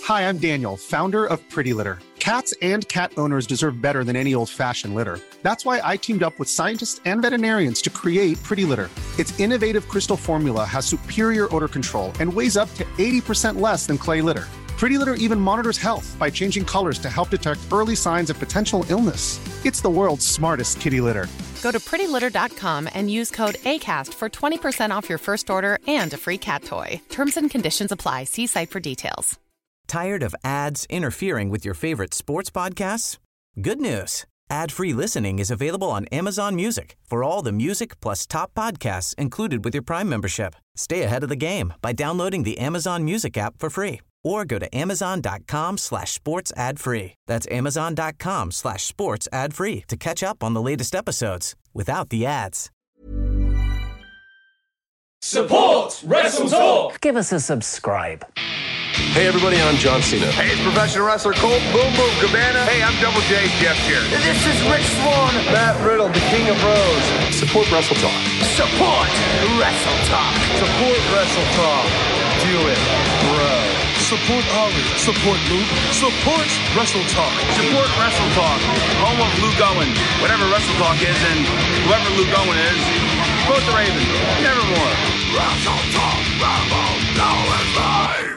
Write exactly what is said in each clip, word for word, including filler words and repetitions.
Hi, I'm Daniel, founder of Pretty Litter. Cats and cat owners deserve better than any old-fashioned litter. That's why I teamed up with scientists and veterinarians to create Pretty Litter. Its innovative crystal formula has superior odor control and weighs up to eighty percent less than clay litter. Pretty Litter even monitors health by changing colors to help detect early signs of potential illness. It's the world's smartest kitty litter. Go to pretty litter dot com and use code ACAST for twenty percent off your first order and a free cat toy. Terms and conditions apply. See site for details. Tired of ads interfering with your favorite sports podcasts? Good news. Ad-free listening is available on Amazon Music for all the music plus top podcasts included with your Prime membership. Stay ahead of the game by downloading the Amazon Music app for free or go to amazon.com slash sports ad free. That's amazon.com slash sports ad free to catch up on the latest episodes without the ads. Support Wrestle Talk! Give us a subscribe. Hey everybody, I'm John Cena. Hey, it's professional wrestler Colt Boom Boom Cabana. Hey, I'm Double J Jeff here. This is Rich Swann. Matt Riddle, the King of Rose. Support Wrestle Talk. Support Wrestle Talk. Support Wrestle Talk. Do it, bro. Support Ollie. Support Luke. Support Wrestle Talk. Support Wrestle Talk. Home of Luke Owen. Whatever Wrestle Talk is, and whoever Luke Owen is, quote the Raven. Nevermore. Wrestle Talk. Rambo. Now it's live.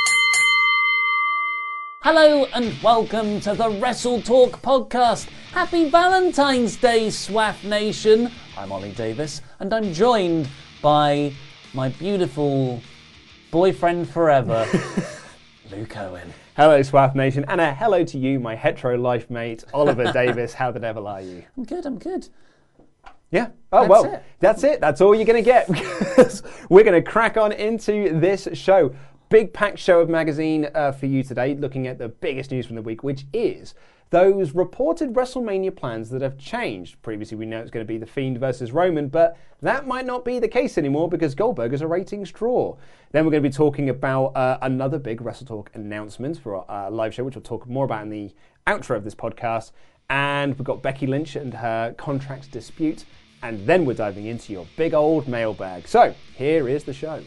Hello and welcome to the Wrestle Talk podcast. Happy Valentine's Day, Swaff Nation. I'm Ollie Davis and I'm joined by my beautiful boyfriend forever, Luke Owen. Hello, Swaff Nation, and a hello to you, my hetero life mate, Oliver Davis. How the devil are you? I'm good, I'm good. Yeah. Oh, that's well, it. that's it. That's all you're going to get. We're going to crack on into this show. Big packed show of magazine uh, for you today, looking at the biggest news from the week, which is those reported WrestleMania plans that have changed. Previously, we know it's going to be The Fiend versus Roman, but that might not be the case anymore because Goldberg is a ratings draw. Then we're going to be talking about uh, another big Wrestle Talk announcement for our uh, live show, which we'll talk more about in the outro of this podcast. And we've got Becky Lynch and her contract dispute. And then we're diving into your big old mailbag. So, here is the show.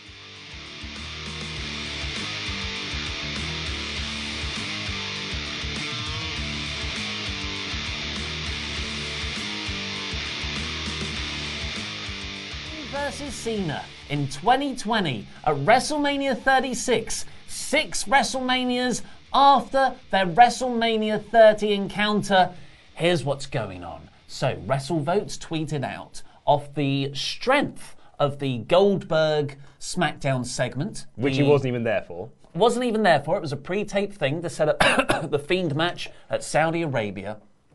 Versus Cena in twenty twenty at WrestleMania thirty-six. Six WrestleManias after their WrestleMania thirty encounter. Here's what's going on. So, WrestleVotes tweeted out off the strength of the Goldberg SmackDown segment. Which the, he wasn't even there for. Wasn't even there for. It was a pre-taped thing to set up the Fiend match at Saudi Arabia.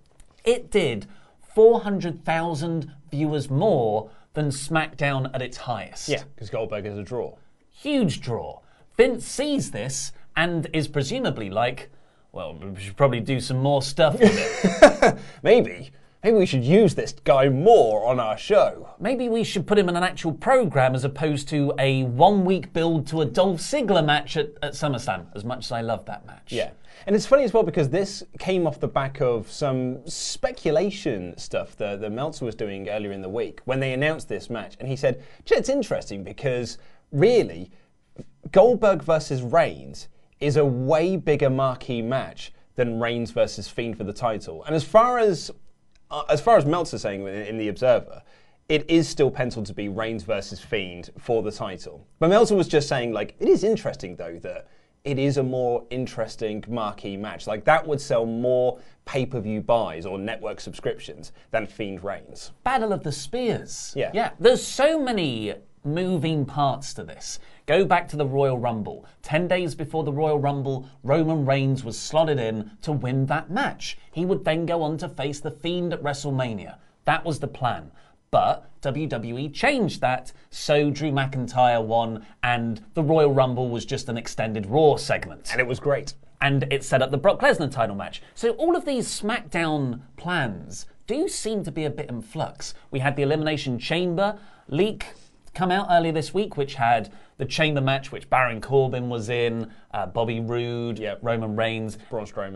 It did four hundred thousand viewers more than SmackDown at its highest. Yeah, because Goldberg is a draw. Huge draw. Vince sees this and is presumably like, well, we should probably do some more stuff with it. Maybe. Maybe we should use this guy more on our show. Maybe we should put him in an actual program as opposed to a one-week build to a Dolph Ziggler match at, at SummerSlam, as much as I love that match. Yeah. And it's funny as well because this came off the back of some speculation stuff that, that Meltzer was doing earlier in the week when they announced this match. And he said, it's interesting because really, Goldberg versus Reigns is a way bigger marquee match than Reigns versus Fiend for the title. And as far as uh, as far as Meltzer's saying in, in The Observer, it is still penciled to be Reigns versus Fiend for the title. But Meltzer was just saying, like, it is interesting though that it is a more interesting marquee match. Like, that would sell more pay-per-view buys or network subscriptions than Fiend Reigns. Battle of the Spears. Yeah. Yeah. There's so many moving parts to this. Go back to the Royal Rumble. Ten days before the Royal Rumble, Roman Reigns was slotted in to win that match. He would then go on to face The Fiend at WrestleMania. That was the plan. But W W E changed that, so Drew McIntyre won, and the Royal Rumble was just an extended Raw segment. And it was great. And it set up the Brock Lesnar title match. So all of these SmackDown plans do seem to be a bit in flux. We had the Elimination Chamber leak come out earlier this week, which had the Chamber match, which Baron Corbin was in, uh, Bobby Roode, yep. Roman Reigns. Braun Strowman.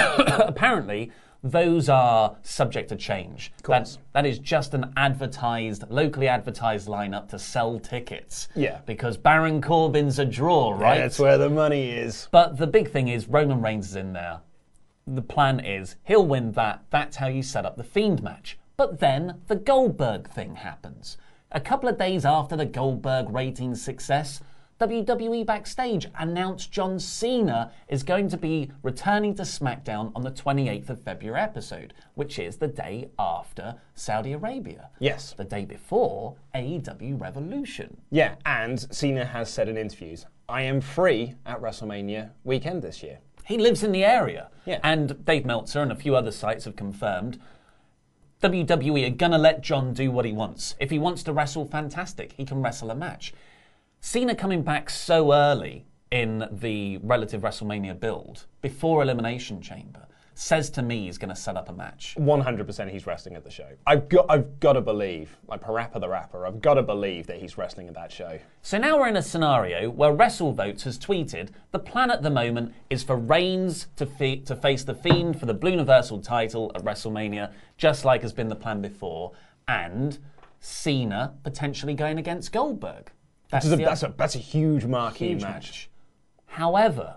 apparently, those are subject to change. Of course. That, that is just an advertised, locally advertised lineup to sell tickets. Yeah. Because Baron Corbin's a draw, right? That's where the money is. But the big thing is Roman Reigns is in there. The plan is he'll win that. That's how you set up the Fiend match. But then the Goldberg thing happens. A couple of days after the Goldberg ratings success, W W E Backstage announced John Cena is going to be returning to SmackDown on the twenty-eighth of February episode, which is the day after Saudi Arabia. Yes. The day before A E W Revolution. Yeah, and Cena has said in interviews, I am free at WrestleMania weekend this year. He lives in the area. Yeah. And Dave Meltzer and a few other sites have confirmed W W E are going to let John do what he wants. If he wants to wrestle, fantastic. He can wrestle a match. Cena coming back so early in the relative WrestleMania build, before Elimination Chamber, says to me he's going to set up a match. one hundred percent he's wrestling at the show. I've got, I've got to believe, like Parappa the Rapper, I've got to believe that he's wrestling at that show. So now we're in a scenario where WrestleVotes has tweeted, the plan at the moment is for Reigns to, fe- to face The Fiend for the Blue Universal title at WrestleMania, just like has been the plan before, and Cena potentially going against Goldberg. That's, a, that's, a, that's a huge marquee huge match. match. However,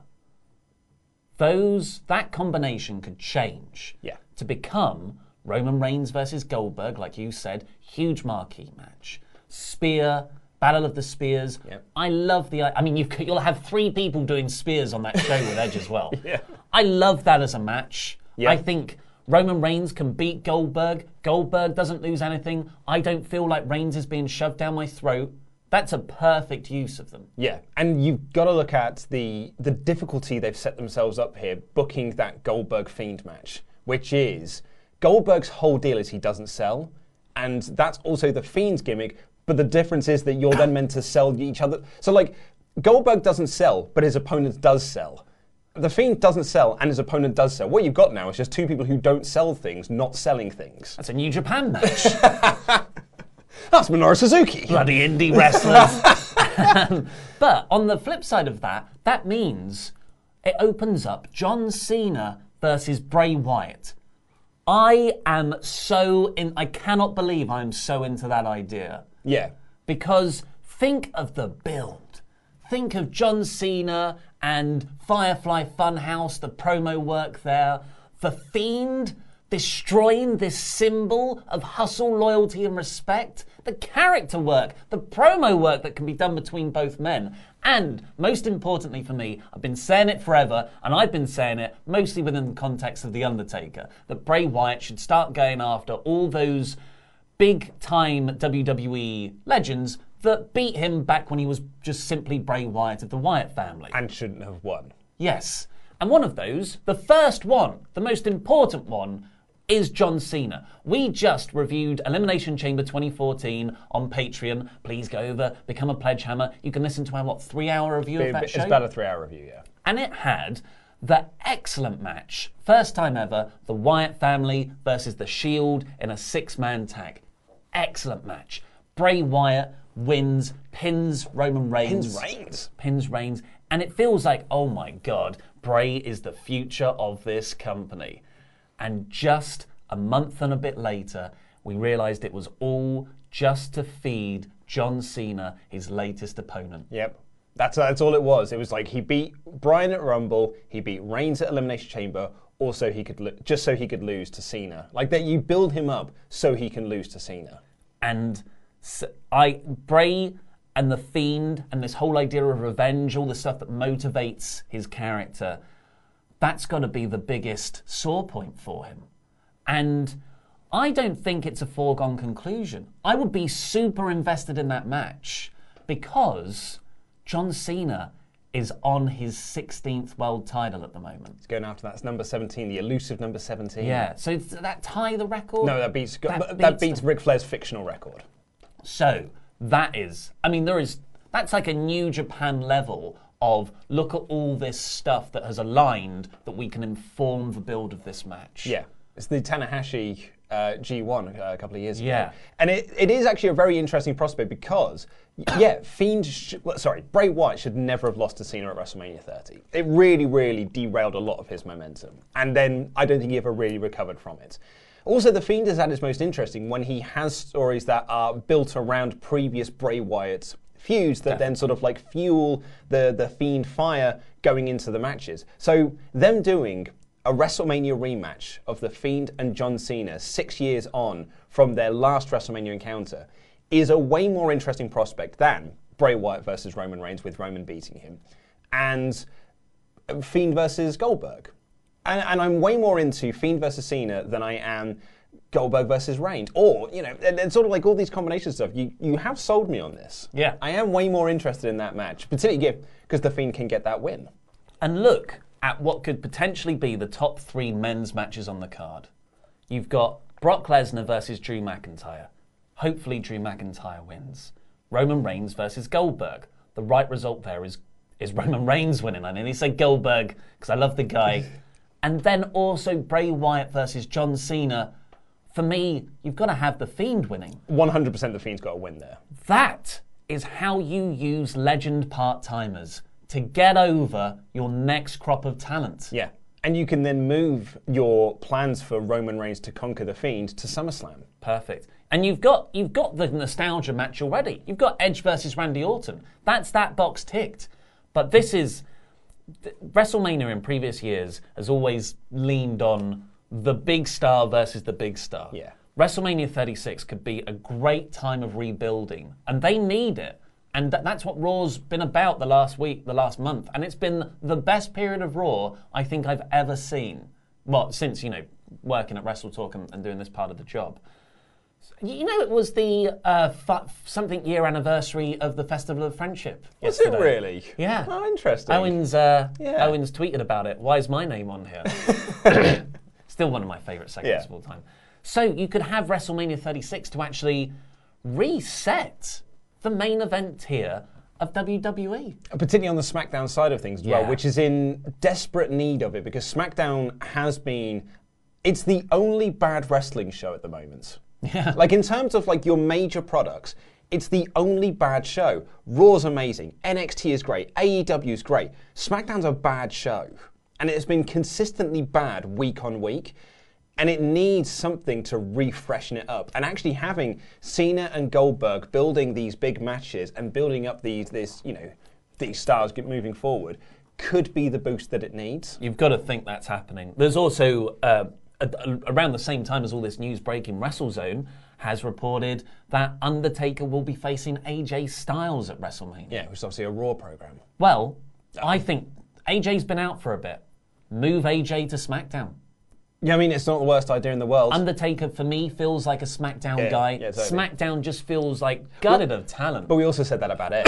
those that combination could change Yeah. to become Roman Reigns versus Goldberg, like you said, huge marquee match. Spear, Battle of the Spears. Yep. I love the. I mean, you could, you'll have three people doing spears on that show with Edge as well. Yeah. I love that as a match. Yeah. I think Roman Reigns can beat Goldberg. Goldberg doesn't lose anything. I don't feel like Reigns is being shoved down my throat. That's a perfect use of them. Yeah, and you've got to look at the the difficulty they've set themselves up here, booking that Goldberg Fiend match, which is Goldberg's whole deal is he doesn't sell, and that's also the Fiend's gimmick, but the difference is that you're then meant to sell each other. So, like, Goldberg doesn't sell, but his opponent does sell. The Fiend doesn't sell, and his opponent does sell. What you've got now is just two people who don't sell things, not selling things. That's a New Japan match. That's Minoru Suzuki. Bloody indie wrestlers. But on the flip side of that, that means it opens up John Cena versus Bray Wyatt. I am so in. I cannot believe I'm so into that idea. Yeah. Because think of the build. Think of John Cena and Firefly Funhouse, the promo work there. The Fiend destroying this symbol of hustle, loyalty, and respect. The character work, the promo work that can be done between both men. And most importantly for me, I've been saying it forever, and I've been saying it mostly within the context of The Undertaker, that Bray Wyatt should start going after all those big-time W W E legends that beat him back when he was just simply Bray Wyatt of the Wyatt family. And shouldn't have won. Yes. And one of those, the first one, the most important one, is John Cena. We just reviewed Elimination Chamber twenty fourteen on Patreon. Please go over, become a pledge hammer. You can listen to our, what, three-hour review of that it's show? It's about a three-hour review, yeah. And it had the excellent match, first time ever, the Wyatt family versus the Shield in a six-man tag. Excellent match. Bray Wyatt wins, pins Roman Reigns. Pins Reigns. Pins Reigns. And it feels like, oh my God, Bray is the future of this company. And just a month and a bit later, we realised it was all just to feed John Cena, his latest opponent. Yep. That's, that's all it was. It was like he beat Bryan at Rumble, he beat Reigns at Elimination Chamber, also he could lo- just so he could lose to Cena. Like that, you build him up so he can lose to Cena. And so I Bray and the Fiend and this whole idea of revenge, all the stuff that motivates his character, that's got to be the biggest sore point for him. And I don't think it's a foregone conclusion. I would be super invested in that match because John Cena is on his sixteenth world title at the moment. He's going after that's number seventeen, the elusive number seventeen. Yeah, so does that tie the record? No, that beats that, That that beats beats the- Ric Flair's fictional record. So that is, I mean, there is, that's like a New Japan level of look at all this stuff that has aligned that we can inform the build of this match. Yeah, it's the Tanahashi uh, G one uh, a couple of years ago. Yeah. And it, it is actually a very interesting prospect because Yeah, Fiend, sh- sorry, Bray Wyatt should never have lost to Cena at WrestleMania thirty. It really, really derailed a lot of his momentum. And then I don't think he ever really recovered from it. Also, The Fiend is at its most interesting when he has stories that are built around previous Bray Wyatt feuds that then sort of like fuel the, the Fiend fire going into the matches. So them doing a WrestleMania rematch of The Fiend and John Cena six years on from their last WrestleMania encounter is a way more interesting prospect than Bray Wyatt versus Roman Reigns with Roman beating him and Fiend versus Goldberg. And, and I'm way more into Fiend versus Cena than I am Goldberg versus Reigns. Or, you know, it's sort of like all these combination stuff. You you have sold me on this. Yeah. I am way more interested in that match, particularly because The Fiend can get that win. And look at what could potentially be the top three men's matches on the card. You've got Brock Lesnar versus Drew McIntyre. Hopefully Drew McIntyre wins. Roman Reigns versus Goldberg. The right result there is, is Roman Reigns winning. I nearly say Goldberg because I love the guy. And then also Bray Wyatt versus John Cena. For me, you've got to have The Fiend winning. one hundred percent The Fiend's got to win there. That is how you use legend part-timers to get over your next crop of talent. Yeah. And you can then move your plans for Roman Reigns to conquer The Fiend to SummerSlam. Perfect. And you've got you've got the nostalgia match already. You've got Edge versus Randy Orton. That's that box ticked. But this is... WrestleMania in previous years has always leaned on the big star versus the big star. Yeah. WrestleMania thirty-six could be a great time of rebuilding, and they need it. And th- that's what Raw's been about the last week, the last month. And it's been the best period of Raw I think I've ever seen. Well, since, you know, working at Wrestle Talk and, and doing this part of the job. You know, it was the uh, fu- something year anniversary of the Festival of Friendship. Was yesterday. it really? Yeah. Oh, interesting. Owen's, uh, yeah. Owen's tweeted about it. Why is my name on here? Still one of my favourite segments yeah. of all time. So you could have WrestleMania thirty-six to actually reset the main event here of W W E. Particularly on the SmackDown side of things as yeah. well, which is in desperate need of it because SmackDown has been... It's the only bad wrestling show at the moment. Yeah. Like in terms of like your major products, it's the only bad show. Raw's amazing. N X T is great. A E W's great. SmackDown's a bad show. And it has been consistently bad week on week. And it needs something to refreshen it up. And actually having Cena and Goldberg building these big matches and building up these, this, you know, these stars get moving forward could be the boost that it needs. You've got to think that's happening. There's also... Uh, around the same time as all this news breaking, WrestleZone has reported that Undertaker will be facing A J Styles at WrestleMania. Yeah, which is obviously a Raw program. Well, oh. I think A J's been out for a bit. Move A J to SmackDown. Yeah, I mean, it's not the worst idea in the world. Undertaker, for me, feels like a SmackDown yeah, guy. Yeah, totally. SmackDown just feels like gutted well, of talent. But we also said that about Edge.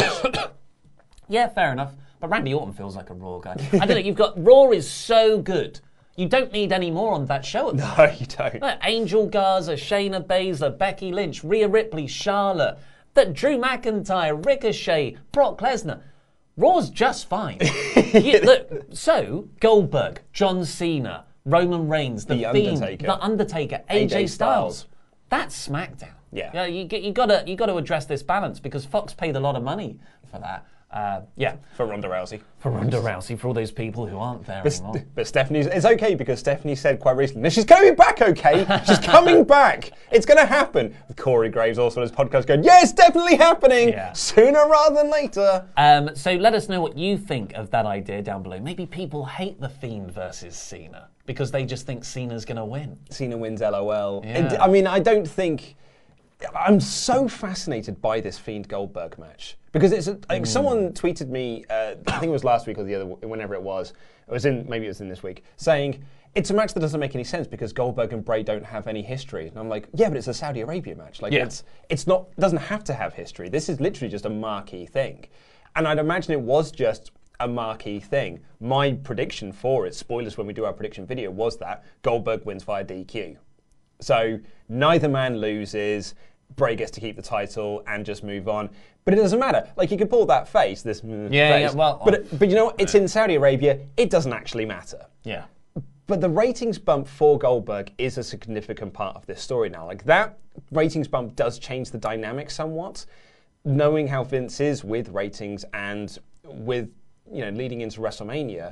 Yeah, fair enough. But Randy Orton feels like a Raw guy. I don't know, you've got... Raw is so good. You don't need any more on that show. At no, you don't. Like Angel Garza, Shayna Baszler, Becky Lynch, Rhea Ripley, Charlotte, that Drew McIntyre, Ricochet, Brock Lesnar. Raw's just fine. you, look, so Goldberg, John Cena, Roman Reigns, The, the Fiend, Undertaker, The Undertaker, A J, A J Styles. Styles. That's SmackDown. Yeah, yeah. You you gotta you gotta address this balance because Fox paid a lot of money for that. Uh, yeah. For Ronda Rousey. For Ronda Rousey, for all those people who aren't there but, anymore. But Stephanie's, it's okay because Stephanie said quite recently, no, she's going to be back, okay? She's coming back. It's going to happen. With Corey Graves also on his podcast going, yeah, it's definitely happening. Yeah. Sooner rather than later. Um, so let us know what you think of that idea down below. Maybe people hate The Fiend versus Cena because they just think Cena's going to win. Cena wins, LOL. Yeah. It, I mean, I don't think... I'm so fascinated by this Fiend Goldberg match because it's a, like mm. someone tweeted me. Uh, I think it was last week or the other, whenever it was. It was in maybe it was in this week, saying it's a match that doesn't make any sense because Goldberg and Bray don't have any history. And I'm like, yeah, but it's a Saudi Arabia match. Like yeah. it's it's not it doesn't have to have history. This is literally just a marquee thing, and I'd imagine it was just a marquee thing. My prediction for it, spoilers when we do our prediction video, was that Goldberg wins via D Q. So neither man loses. Bray gets to keep the title and just move on. But it doesn't matter. Like, you could pull that face, this yeah, face. Yeah, well... But, but you know what? It's in Saudi Arabia. It doesn't actually matter. Yeah. But the ratings bump for Goldberg is a significant part of this story now. Like, that ratings bump does change the dynamic somewhat. knowing how Vince is with ratings and with, you know, leading into WrestleMania,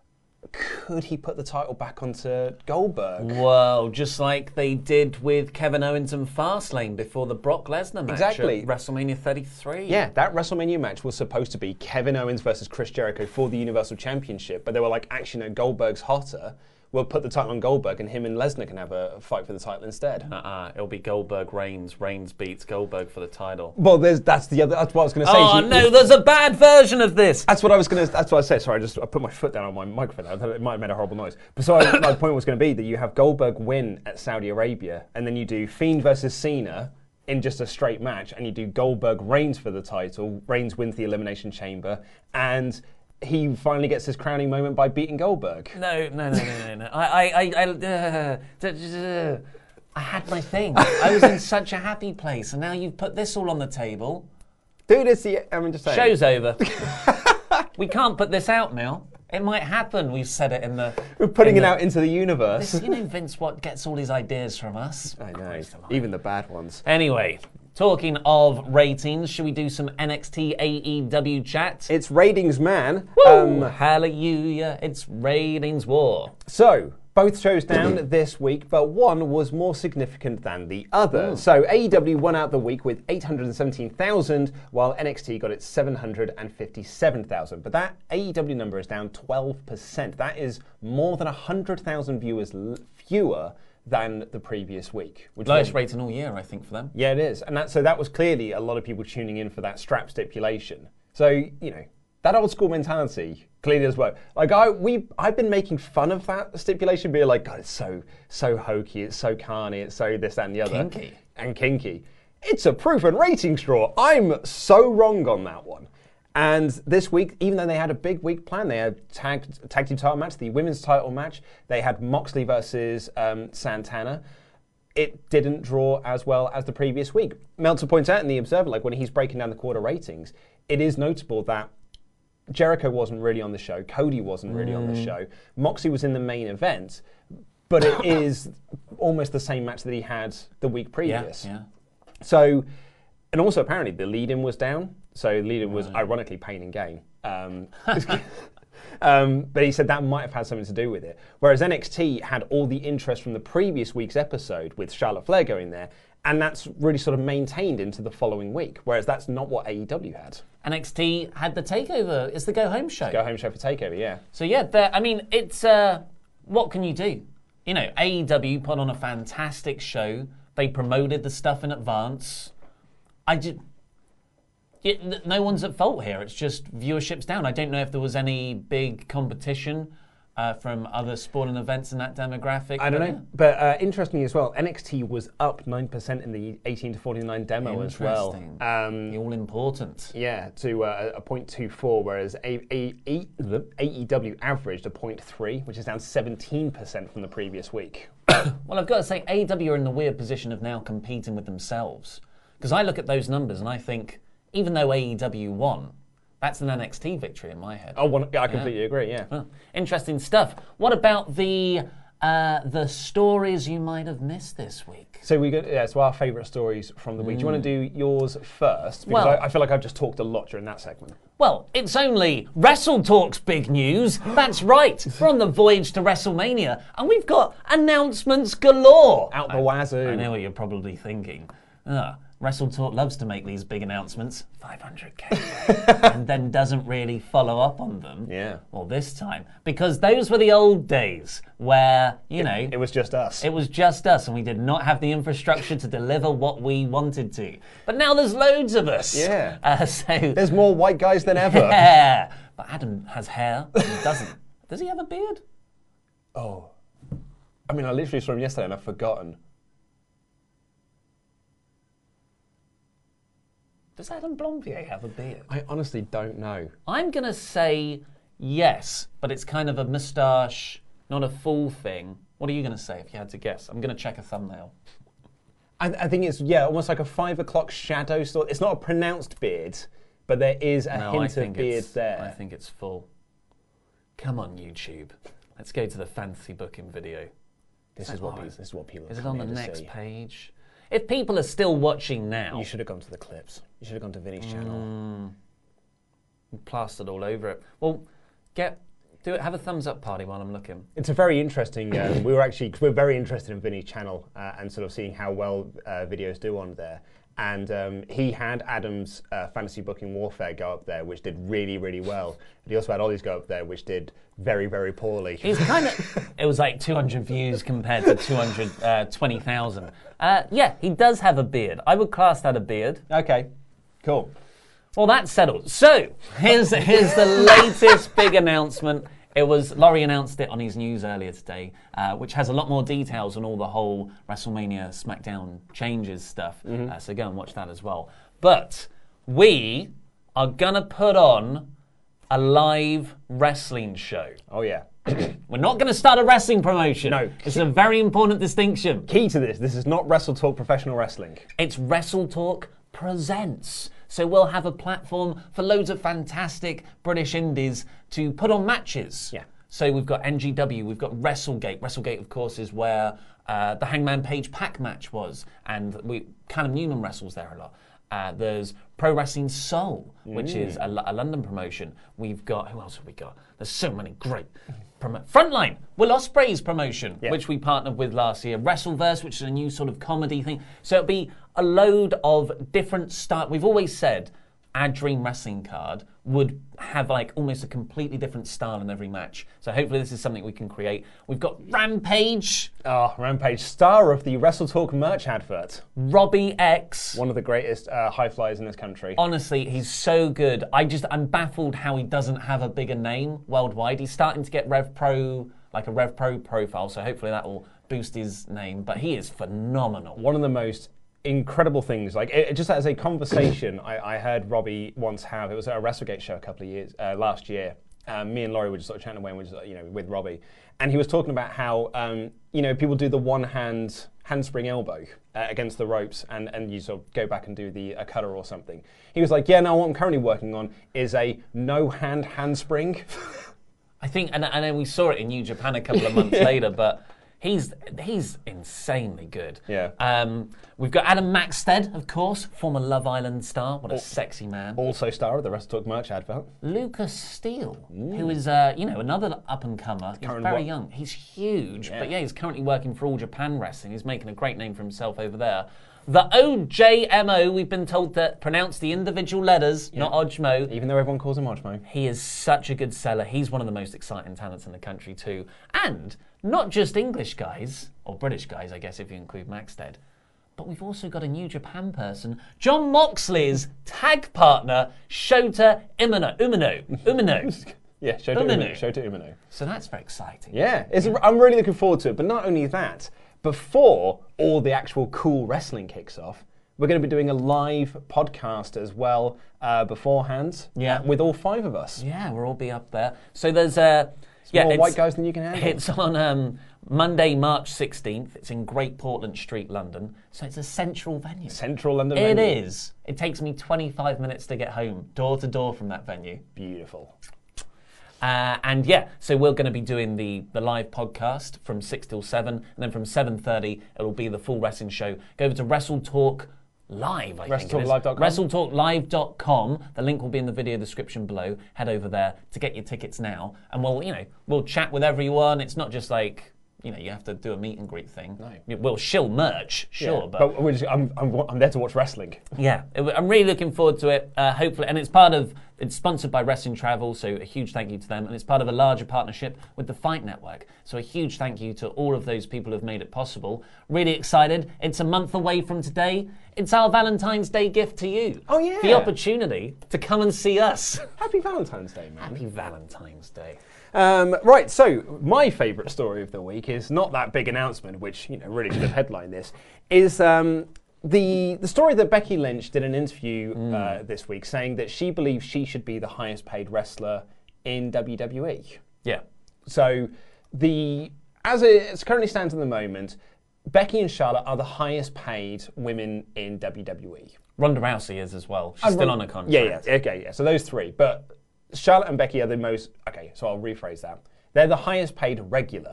could he put the title back onto Goldberg? Well, just like they did with Kevin Owens and Fastlane before the Brock Lesnar match exactly. at WrestleMania thirty-three. Yeah, that WrestleMania match was supposed to be Kevin Owens versus Chris Jericho for the Universal Championship, but they were like, actually, no, Goldberg's hotter. We'll put the title on Goldberg, and him and Lesnar can have a fight for the title instead. Uh-uh, it'll be Goldberg Reigns. Reigns beats Goldberg for the title. Well, there's that's the other. That's what I was going to say. Oh you, no, there's a bad version of this. That's what I was going to. That's what I said. Sorry, I just I put my foot down on my microphone. I thought it might have made a horrible noise. But so I, my point was going to be that you have Goldberg win at Saudi Arabia, and then you do Fiend versus Cena in just a straight match, and you do Goldberg Reigns for the title. Reigns wins the Elimination Chamber, and he finally gets his crowning moment by beating Goldberg. No, no, no, no, no, no. I, I, I, uh, uh, I had my thing. I was in such a happy place, and now you've put this all on the table. Dude, it's the. I'm just saying. Show's over. We can't put this out now. It might happen. We've said it in the. We're putting in it the, out into the universe. This, you know, Vince, what gets all his ideas from us? I know, even the bad ones. Anyway. Talking of ratings, should we do some N X T A E W chat? It's ratings, man. Woo! Um, Hallelujah, it's ratings war. So, both shows down this week, but one was more significant than the other. Ooh. So, A E W won out the week with eight hundred seventeen thousand, while N X T got its seven hundred fifty-seven thousand. But that A E W number is down twelve percent. That is more than one hundred thousand viewers l- fewer than the previous week. Which Lowest was, rating all year, I think, for them. Yeah, it is. And that, so that was clearly a lot of people tuning in for that strap stipulation. So, you know, that old school mentality clearly does work. Like, I, we, I've been making fun of that stipulation, being like, God, it's so, so hokey, it's so carny, it's so this, that, and the other. Kinky. And kinky. It's a proof and rating straw. I'm so wrong on that one. And this week, even though they had a big week planned, they had tag, tag team title match, the women's title match, they had Moxley versus um, Santana. It didn't draw as well as the previous week. Meltzer points out in The Observer, like when he's breaking down the quarter ratings, it is notable that Jericho wasn't really on the show, Cody wasn't really mm. on the show, Moxley was in the main event, but it is almost the same match that he had the week previous. Yeah, yeah. So, and also apparently the lead-in was down. So leader was right. ironically Pain and Gain. Um, um, but he said that might have had something to do with it. Whereas N X T had all the interest from the previous week's episode with Charlotte Flair going there, and that's really sort of maintained into the following week. Whereas that's not what A E W had. N X T had the takeover. It's the Go Home show. Go Home show for takeover, yeah. So yeah, I mean, it's uh, what can you do? You know, A E W put on a fantastic show. They promoted the stuff in advance. I just. It, no one's at fault here. It's just viewership's down. I don't know if there was any big competition uh, from other sporting events in that demographic. I don't know. Yeah. But uh, interestingly as well, N X T was up nine percent in the eighteen to forty-nine demo as well. Um, the all-important. Yeah, to uh, a point two four, whereas A E W averaged a point three, which is down seventeen percent from the previous week. Well, I've got to say, A E W are in the weird position of now competing with themselves. Because I look at those numbers and I think, even though A E W won, that's an N X T victory in my head. Oh, well, I completely yeah. agree, yeah. Well, interesting stuff. What about the uh, the stories you might have missed this week? So we got yeah, so our favourite stories from the week. Mm. Do you want to do yours first? Because well, I, I feel like I've just talked a lot during that segment. Well, it's only Wrestle Talk's big news. That's right. We're on the voyage to WrestleMania, and we've got announcements galore. Out the wazoo. I, I know what you're probably thinking. Ah. Wrestle Talk loves to make these big announcements, five hundred K, and then doesn't really follow up on them. Yeah. Well, this time, because those were the old days where, you it, know... It was just us. It was just us, and we did not have the infrastructure to deliver what we wanted to. But now there's loads of us. Yeah. Uh, so There's more white guys than ever. Yeah. But Adam has hair, and he doesn't. Does he have a beard? Oh. I mean, I literally saw him yesterday, and I've forgotten. Does Adam Blomvier have a beard? I honestly don't know. I'm going to say yes, but it's kind of a moustache, not a full thing. What are you going to say if you had to guess? I'm going to check a thumbnail. I, I think it's, yeah, almost like a five o'clock shadow sort. It's not a pronounced beard, but there is a no, hint of beard there. I think it's full. Come on, YouTube. Let's go to the fantasy booking video. This is, is what people, this is what people Is it on the next page? if people are still watching now... You should have gone to the clips. You should have gone to Vinny's channel. Mm, plastered all over it. Well, get... Do it. Have a thumbs up party while I'm looking. It's a very interesting. Um, we were actually cause we're very interested in Vinny's channel uh, and sort of seeing how well uh, videos do on there. And um, he had Adam's uh, Fantasy Booking Warfare go up there, which did really, really well. And he also had Ollie's go up there, which did very, very poorly. He's kind of. It was like two hundred views compared to two hundred twenty thousand. Uh, yeah, he does have a beard. I would class that a beard. Okay, cool. Well, that's settled. So here's here's the latest big announcement. It was, Laurie announced it on his news earlier today, uh, which has a lot more details on all the whole WrestleMania SmackDown changes stuff. Mm-hmm. Uh, so go and watch that as well. But we are going to put on a live wrestling show. Oh, yeah. We're not going to start a wrestling promotion. No. It's a very important distinction. Key to this, this is not Wrestle Talk Professional Wrestling. It's Wrestle Talk Presents. So we'll have a platform for loads of fantastic British indies to put on matches. Yeah. So we've got N G W, we've got WrestleGate. WrestleGate, of course, is where uh, the Hangman Page Pac match was, and we Callum Newman wrestles there a lot. Uh, there's Pro Wrestling Soul, which mm. is a, a London promotion. We've got, who else have we got? There's so many great. Promo- Frontline, Will Ospreay's promotion, yeah. which we partnered with last year. Wrestleverse, which is a new sort of comedy thing. So it'll be a load of different style. We've always said our dream wrestling card would have like almost a completely different style in every match. So hopefully this is something we can create. We've got Rampage. Oh, Rampage, star of the Wrestle Talk merch advert. Robbie X. One of the greatest uh, high flyers in this country. Honestly, he's so good. I just, I'm baffled how he doesn't have a bigger name worldwide. He's starting to get Rev Pro, like a Rev Pro profile, so hopefully that will boost his name. But he is phenomenal. One of the most incredible things, like it, just as a conversation, I, I heard Robbie once have. It was at a WrestleGate show a couple of years uh, last year. Um, me and Laurie were just sort of chatting away, and we just, you know, with Robbie, and he was talking about how um, you know people do the one hand handspring elbow uh, against the ropes, and, and you sort of go back and do the a cutter or something. He was like, yeah, no, what I'm currently working on is a no hand handspring. I think, and, and then we saw it in New Japan a couple of months yeah. later, but. He's he's insanely good. Yeah. Um, we've got Adam Maxted, of course, former Love Island star. What a sexy man. Also star of the Wrestle Talk merch advert. Lucas Steele, mm. who is uh, you know another up and comer. He's Current very what? young. He's huge, yeah. but yeah, he's currently working for All Japan Wrestling. He's making a great name for himself over there. The O J M O, we've been told to pronounce the individual letters, yeah. not Ojmo. Even though everyone calls him Ojmo. He is such a good seller. He's one of the most exciting talents in the country too. And not just English guys, or British guys, I guess, if you include Maxted, but we've also got a New Japan person, John Moxley's tag partner, Shota Umino. Umino. Umino. yeah, Shota Umino. Shota Umino. So that's very exciting. Yeah, it's, I'm really looking forward to it. But not only that, before all the actual cool wrestling kicks off, we're going to be doing a live podcast as well uh, beforehand. Yeah. Uh, with all five of us. Yeah, we'll all be up there. So there's a. It's yeah, more white guys than you can handle. It's on um, Monday, March sixteenth. It's in Great Portland Street, London. So it's a central venue. Central London it venue. It is. It takes me twenty-five minutes to get home, door to door from that venue. Beautiful. Uh, and yeah, so we're going to be doing the, the live podcast from six till seven, and then from seven thirty, it'll be the full wrestling show. Go over to Wrestle Talk Live, I Wrestle think it is. Live dot com. Wrestle Talk Live dot com. The link will be in the video description below. Head over there to get your tickets now, and we'll, you know, we'll chat with everyone. It's not just like, you know, you have to do a meet and greet thing. No. We'll shill merch, sure, yeah, but, but we're just, I'm, I'm I'm there to watch wrestling. Yeah, I'm really looking forward to it. Uh, hopefully, and it's part of. It's sponsored by Wrestling Travel, so a huge thank you to them. And it's part of a larger partnership with the Fight Network. So a huge thank you to all of those people who have made it possible. Really excited. It's a month away from today. It's our Valentine's Day gift to you. Oh, yeah. The opportunity to come and see us. Happy Valentine's Day, man. Happy Valentine's Day. Um, right, so my favourite story of the week is not that big announcement, which, you know, really should have headlined this, is... Um, The the story that Becky Lynch did an interview mm. uh, this week saying that she believes she should be the highest paid wrestler in W W E. Yeah. So the as it currently stands at the moment, Becky and Charlotte are the highest paid women in W W E. Ronda Rousey is as well. She's and still Ron- on a contract. Yeah, yeah, okay, yeah. So those three. But Charlotte and Becky are the most... Okay, so I'll rephrase that. They're the highest paid regular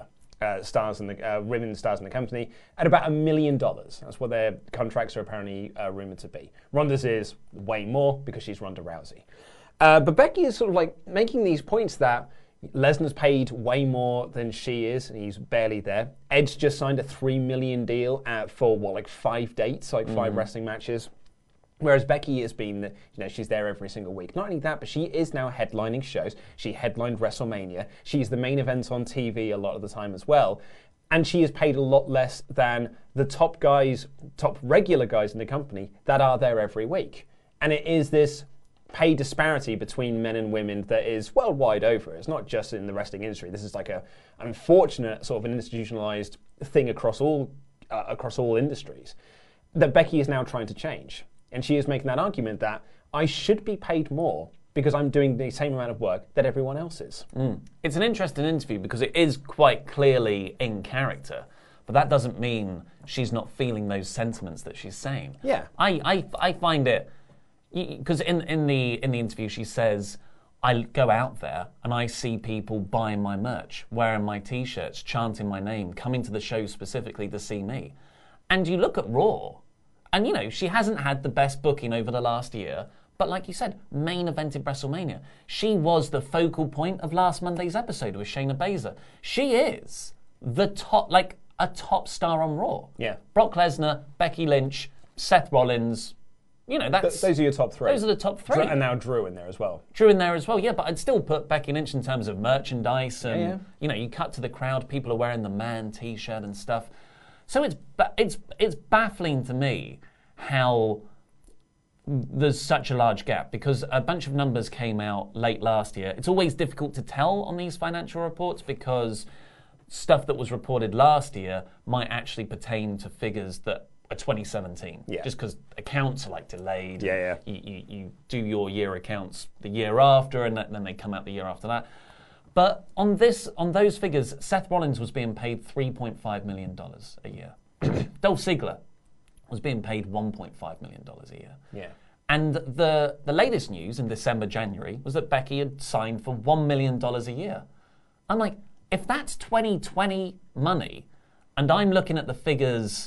uh, stars in the uh, women stars in the company at about a million dollars. That's what their contracts are apparently uh, rumored to be. Ronda's is way more because she's Ronda Rousey. Uh, but Becky is sort of like making these points that Lesnar's paid way more than she is, and he's barely there. Edge just signed a three million dollars deal at, for, what, like five dates, like five mm. wrestling matches. Whereas Becky has been, you know, she's there every single week. Not only that, but she is now headlining shows. She headlined WrestleMania. She's the main event on T V a lot of the time as well. And she is paid a lot less than the top guys, top regular guys in the company that are there every week. And it is this pay disparity between men and women that is worldwide over. It's not just in the wrestling industry. This is like a unfortunate sort of an institutionalized thing across all uh, across all industries that Becky is now trying to change. And she is making that argument that I should be paid more because I'm doing the same amount of work that everyone else is. Mm. It's an interesting interview because it is quite clearly in character, but that doesn't mean she's not feeling those sentiments that she's saying. Yeah. I, I, I find it... Because in, in the in the interview she says, I go out there and I see people buying my merch, wearing my T-shirts, chanting my name, coming to the show specifically to see me. And you look at Raw, and you know, she hasn't had the best booking over the last year, but like you said, main evented WrestleMania. She was the focal point of last Monday's episode with Shayna Baszler. She is the top, like a top star on Raw. Yeah. Brock Lesnar, Becky Lynch, Seth Rollins... You know, that's... Th- those are your top three. Those are the top three. And now Drew in there as well. Drew in there as well, yeah, but I'd still put Becky Lynch in terms of merchandise and, yeah, yeah. you know, you cut to the crowd, people are wearing the Man T-shirt and stuff. So it's it's it's baffling to me how there's such a large gap because a bunch of numbers came out late last year. It's always difficult to tell on these financial reports because stuff that was reported last year might actually pertain to figures that twenty seventeen, yeah. just because accounts are like delayed. Yeah, yeah. You, you, you do your year accounts the year after, and then they come out the year after that. But on this, on those figures, Seth Rollins was being paid three point five million dollars a year. Dolph Ziggler was being paid one point five million dollars a year. Yeah. And the the latest news in December, January was that Becky had signed for one million dollars a year. I'm like, if that's twenty twenty money, and I'm looking at the figures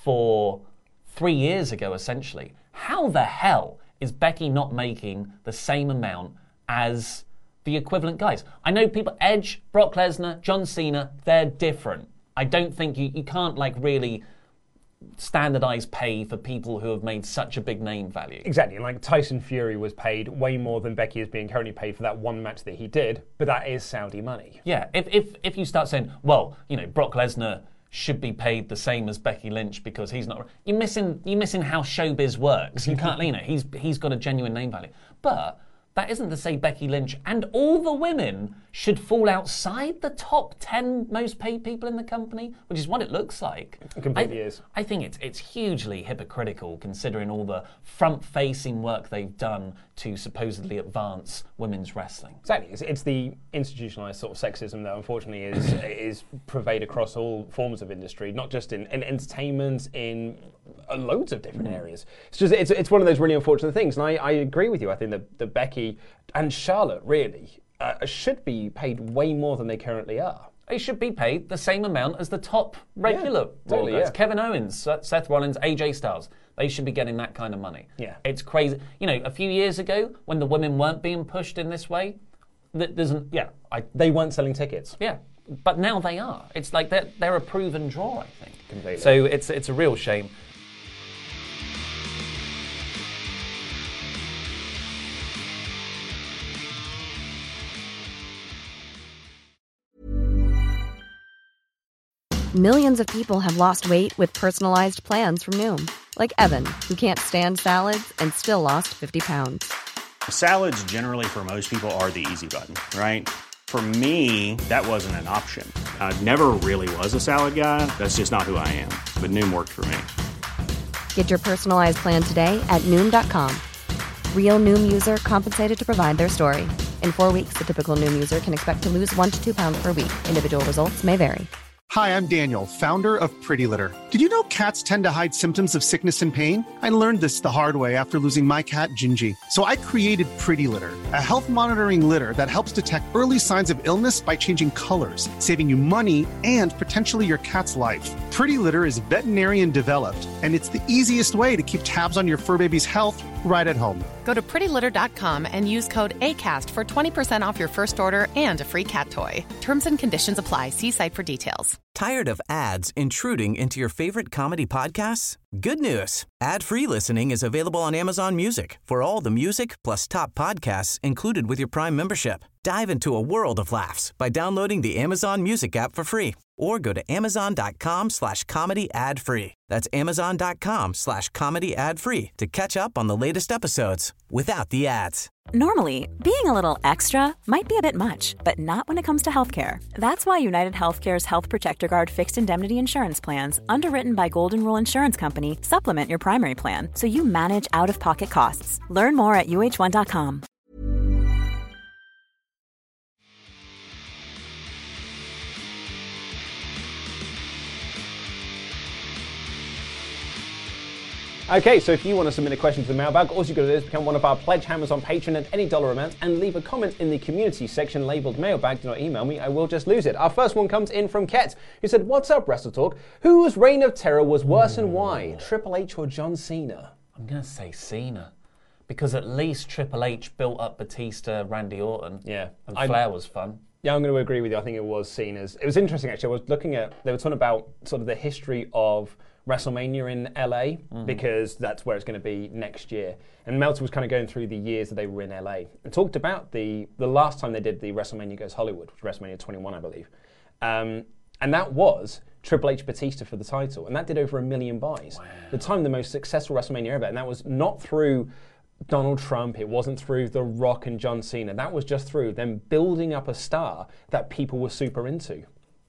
for three years ago, essentially, how the hell is Becky not making the same amount as the equivalent guys? I know people, Edge, Brock Lesnar, John Cena, they're different. I don't think you, you can't like really standardize pay for people who have made such a big name value. Exactly, like Tyson Fury was paid way more than Becky is being currently paid for that one match that he did, but that is Saudi money. Yeah, if if, if you start saying, well, you know, Brock Lesnar should be paid the same as Becky Lynch because he's not... You're missing you're missing how showbiz works. You can't, you know, he's he's got a genuine name value. But that isn't to say Becky Lynch and all the women should fall outside the top ten most paid people in the company, which is what it looks like. It completely I, is. I think it's it's hugely hypocritical considering all the front-facing work they've done to supposedly advance women's wrestling. Exactly. It's, it's the institutionalized sort of sexism that unfortunately is is pervade across all forms of industry, not just in, in entertainment, in uh, loads of different mm. areas. It's just it's it's one of those really unfortunate things, and I, I agree with you. I think that, that Becky and Charlotte really uh, should be paid way more than they currently are. They should be paid the same amount as the top regular yeah, totally, guys. Yeah. Kevin Owens, Seth Rollins, A J Styles. They should be getting that kind of money. Yeah. It's crazy. You know, a few years ago, when the women weren't being pushed in this way, that doesn't, yeah. I, they weren't selling tickets. Yeah. But now they are. It's like they're, they're a proven draw, I think. Completely. So it's it's a real shame. Millions of people have lost weight with personalized plans from Noom. Like Evan, who can't stand salads and still lost fifty pounds. Salads generally for most people are the easy button, right? For me, that wasn't an option. I never really was a salad guy. That's just not who I am. But Noom worked for me. Get your personalized plan today at Noom dot com. Real Noom user compensated to provide their story. In four weeks, the typical Noom user can expect to lose one to two pounds per week. Individual results may vary. Hi, I'm Daniel, founder of Pretty Litter. Did you know cats tend to hide symptoms of sickness and pain? I learned this the hard way after losing my cat, Gingy. So I created Pretty Litter, a health monitoring litter that helps detect early signs of illness by changing colors, saving you money and potentially your cat's life. Pretty Litter is veterinarian developed, and it's the easiest way to keep tabs on your fur baby's health right at home. Go to pretty litter dot com and use code ACAST for twenty percent off your first order and a free cat toy. Terms and conditions apply. See site for details. Tired of ads intruding into your favorite comedy podcasts? Good news. Ad-free listening is available on Amazon Music for all the music plus top podcasts included with your Prime membership. Dive into a world of laughs by downloading the Amazon Music app for free or go to amazon.com slash comedy ad free. That's amazon.com slash comedy ad free to catch up on the latest episodes without the ads. Normally, being a little extra might be a bit much, but not when it comes to healthcare. That's why United Healthcare's Health Protector Guard fixed indemnity insurance plans, underwritten by Golden Rule Insurance Company, supplement your primary plan so you manage out-of-pocket costs. Learn more at U H one dot com. Okay, so if you want to submit a question to the mailbag, all you've got to do is become one of our pledge hammers on Patreon at any dollar amount and leave a comment in the community section labelled mailbag. Do not email me, I will just lose it. Our first one comes in from Ket, who said, "What's up, Wrestle Talk? Whose reign of terror was worse and why? Triple H or John Cena?" I'm going to say Cena. Because at least Triple H built up Batista, Randy Orton. Yeah. And Flair was fun. Yeah, I'm going to agree with you. I think it was Cena's. It was interesting, actually. I was looking at, they were talking about sort of the history of WrestleMania in L A, mm-hmm. because that's where it's going to be next year. And Meltzer was kind of going through the years that they were in L A and talked about the the last time they did the WrestleMania Goes Hollywood, which was WrestleMania twenty-one, I believe. Um, and that was Triple H Batista for the title. And that did over a million buys. Wow. At the time, the most successful WrestleMania ever. And that was not through Donald Trump. It wasn't through The Rock and John Cena. That was just through them building up a star that people were super into.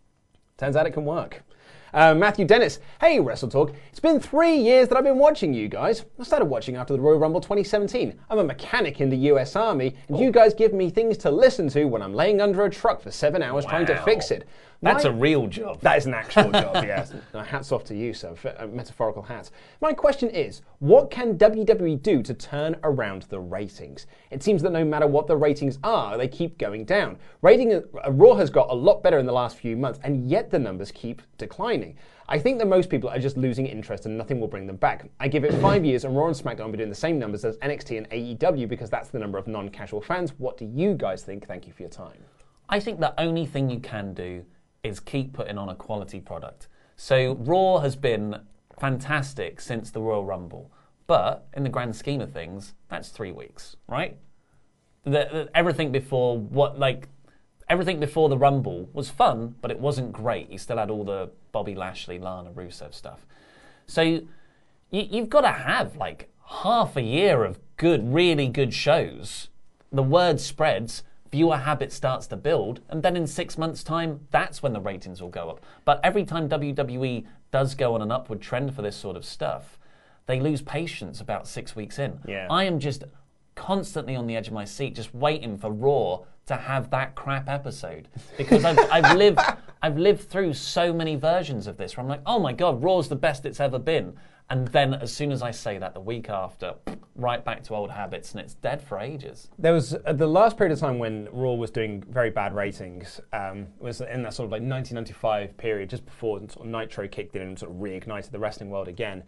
Turns out it can work. Uh, Matthew Dennis, "Hey Wrestle Talk, it's been three years that I've been watching you guys. I started watching after the Royal Rumble twenty seventeen. I'm a mechanic in the U S Army, and oh. you guys give me things to listen to when I'm laying under a truck for seven hours wow. trying to fix it. That's My, a real job. That is an actual job, yes. No, hats off to you, sir. Uh, metaphorical hats. My question is, what can W W E do to turn around the ratings? It seems that no matter what the ratings are, they keep going down. Rating uh, Raw has got a lot better in the last few months, and yet the numbers keep declining. I think that most people are just losing interest and nothing will bring them back. I give it five years and Raw and SmackDown will be doing the same numbers as N X T and A E W because that's the number of non-casual fans. What do you guys think? Thank you for your time." I think the only thing you can do is keep putting on a quality product. So Raw has been fantastic since the Royal Rumble, but in the grand scheme of things, that's three weeks, right? The, the, everything before what, like, everything before the Rumble was fun, but it wasn't great. You still had all the Bobby Lashley, Lana, Rusev stuff. So you, you've got to have like half a year of good, really good shows. The word spreads. Viewer habit starts to build, and then in six months' time, that's when the ratings will go up. But every time W W E does go on an upward trend for this sort of stuff, they lose patience about six weeks in. Yeah. I am just constantly on the edge of my seat, just waiting for Raw to have that crap episode, because I've, I've lived I've lived through so many versions of this where I'm like, oh my God, Raw's the best it's ever been. And then as soon as I say that, the week after, right back to old habits, and it's dead for ages. There was uh, the last period of time when Raw was doing very bad ratings, um, was in that sort of like nineteen ninety-five period, just before sort of Nitro kicked in and sort of reignited the wrestling world again.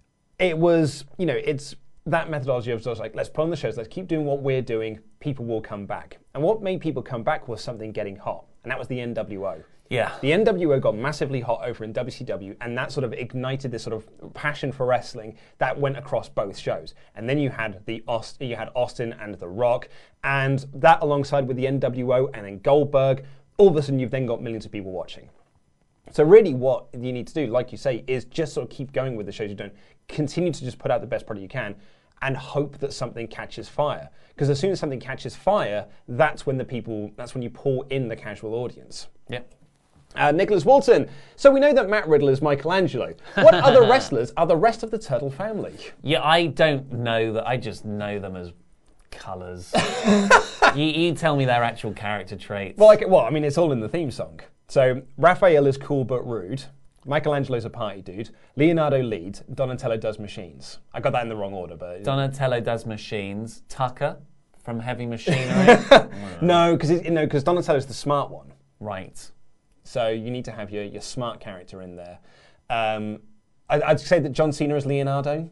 It was, you know, it's that methodology of sort of like, let's put on the shows, let's keep doing what we're doing, people will come back. And what made people come back was something getting hot, and that was the N W O. Yeah. The N W O got massively hot over in W C W, and that sort of ignited this sort of passion for wrestling that went across both shows. And then you had the Aust- you had Austin and The Rock, and that alongside with the N W O and then Goldberg, all of a sudden you've then got millions of people watching. So really what you need to do, like you say, is just sort of keep going with the shows you're doing. Continue to just put out the best product you can and hope that something catches fire. Because as soon as something catches fire, that's when the people, that's when you pull in the casual audience. Yeah. Uh, Nicholas Walton. "So we know that Matt Riddle is Michelangelo. What other wrestlers are the rest of the Turtle family?" Yeah, I don't know that. I just know them as colours. you, you tell me their actual character traits. Well, like, well, I mean, it's all in the theme song. So Raphael is cool but rude. Michelangelo's a party dude. Leonardo leads. Donatello does machines. I got that in the wrong order, but Donatello does machines. Tucker from Heavy Machinery. no, because you know, because Donatello's the smart one. Right. So you need to have your, your smart character in there. Um, I, I'd say that John Cena is Leonardo.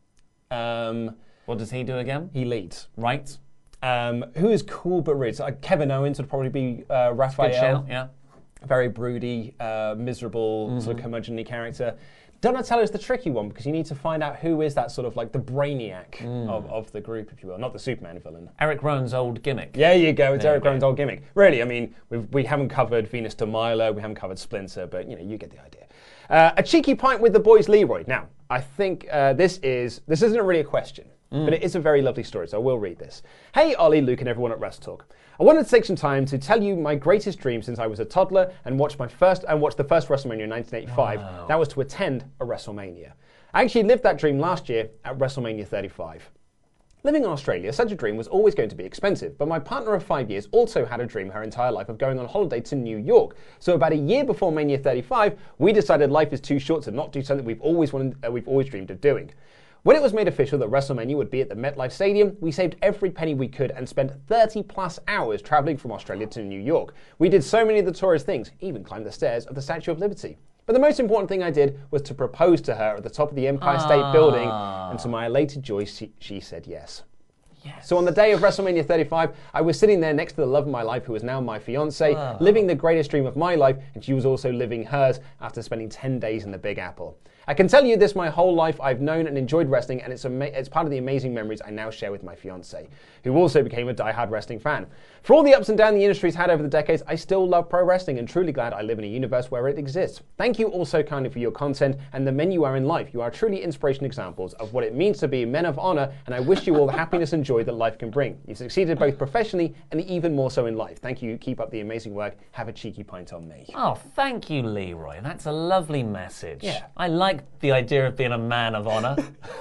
Um, what does he do again? He leads. Right. Um, who is cool but rude? So, uh, Kevin Owens would probably be uh, Raphael. Good shout, yeah. Very broody, uh, miserable, mm-hmm. sort of curmudgeon-y character. Donatello's the tricky one because you need to find out who is that sort of like the brainiac mm. of, of the group, if you will, not the Superman villain. Eric Rowan's old gimmick. Yeah, you go. It's there Eric Rowan's old gimmick. Really, I mean, we've, we haven't covered Venus de Milo, we haven't covered Splinter, but you know, you get the idea. Uh, a cheeky pint with the boys, Leroy. Now, I think uh, this is this isn't really a question, mm. but it is a very lovely story, so I will read this. Hey, Ollie, Luke, and everyone at WrestleTalk. I wanted to take some time to tell you my greatest dream since I was a toddler and watched my first and watched the first WrestleMania in nineteen eighty-five. Wow. That was to attend a WrestleMania. I actually lived that dream last year at WrestleMania thirty-five. Living in Australia, such a dream was always going to be expensive, but my partner of five years also had a dream her entire life of going on holiday to New York. So about a year before Mania thirty-five, we decided life is too short to not do something we've always wanted, uh, we've always dreamed of doing. When it was made official that WrestleMania would be at the MetLife Stadium, we saved every penny we could and spent thirty plus hours traveling from Australia to New York. We did so many of the tourist things, even climbed the stairs of the Statue of Liberty. But the most important thing I did was to propose to her at the top of the Empire State Aww. Building, and to my elated joy, she, she said yes. Yes. So on the day of WrestleMania thirty-five, I was sitting there next to the love of my life, who is now my fiancée, oh. living the greatest dream of my life, and she was also living hers after spending ten days in the Big Apple. I can tell you this my whole life, I've known and enjoyed wrestling, and it's, ama- it's part of the amazing memories I now share with my fiancée, who also became a die-hard wrestling fan. For all the ups and downs the industry's had over the decades, I still love pro wrestling and truly glad I live in a universe where it exists. Thank you all so kindly for your content and the men you are in life. You are truly inspiration examples of what it means to be men of honor, and I wish you all the happiness and joy that life can bring. You've succeeded both professionally and even more so in life. Thank you. Keep up the amazing work. Have a cheeky pint on me. Oh, thank you, Leroy. That's a lovely message. Yeah. I like the idea of being a man of honor.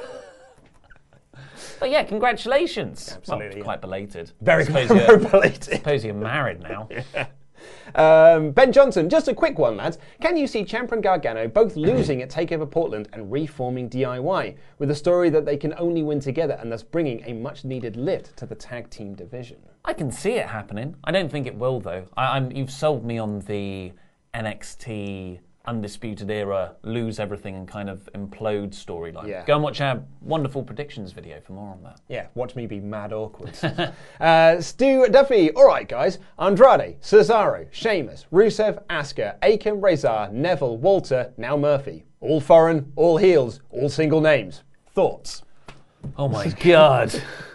But yeah, congratulations. Absolutely. Well, yeah. quite belated. Very, suppose very belated. I suppose you're married now. Yeah. Um, Ben Johnson, just a quick one, lads. Can you see Ciampa and Gargano both losing at TakeOver Portland and reforming D I Y with a story that they can only win together and thus bringing a much-needed lift to the tag team division? I can see it happening. I don't think it will, though. I, I'm, you've sold me on the N X T Undisputed Era, lose everything and kind of implode storyline. Yeah. Go and watch our wonderful predictions video for more on that. Yeah, watch me be mad awkward. uh, Stu Duffy, all right, guys. Andrade, Cesaro, Sheamus, Rusev, Asuka, Aiken, Rezar, Neville, Walter, now Murphy. All foreign, all heels, all single names. Thoughts? Oh my God.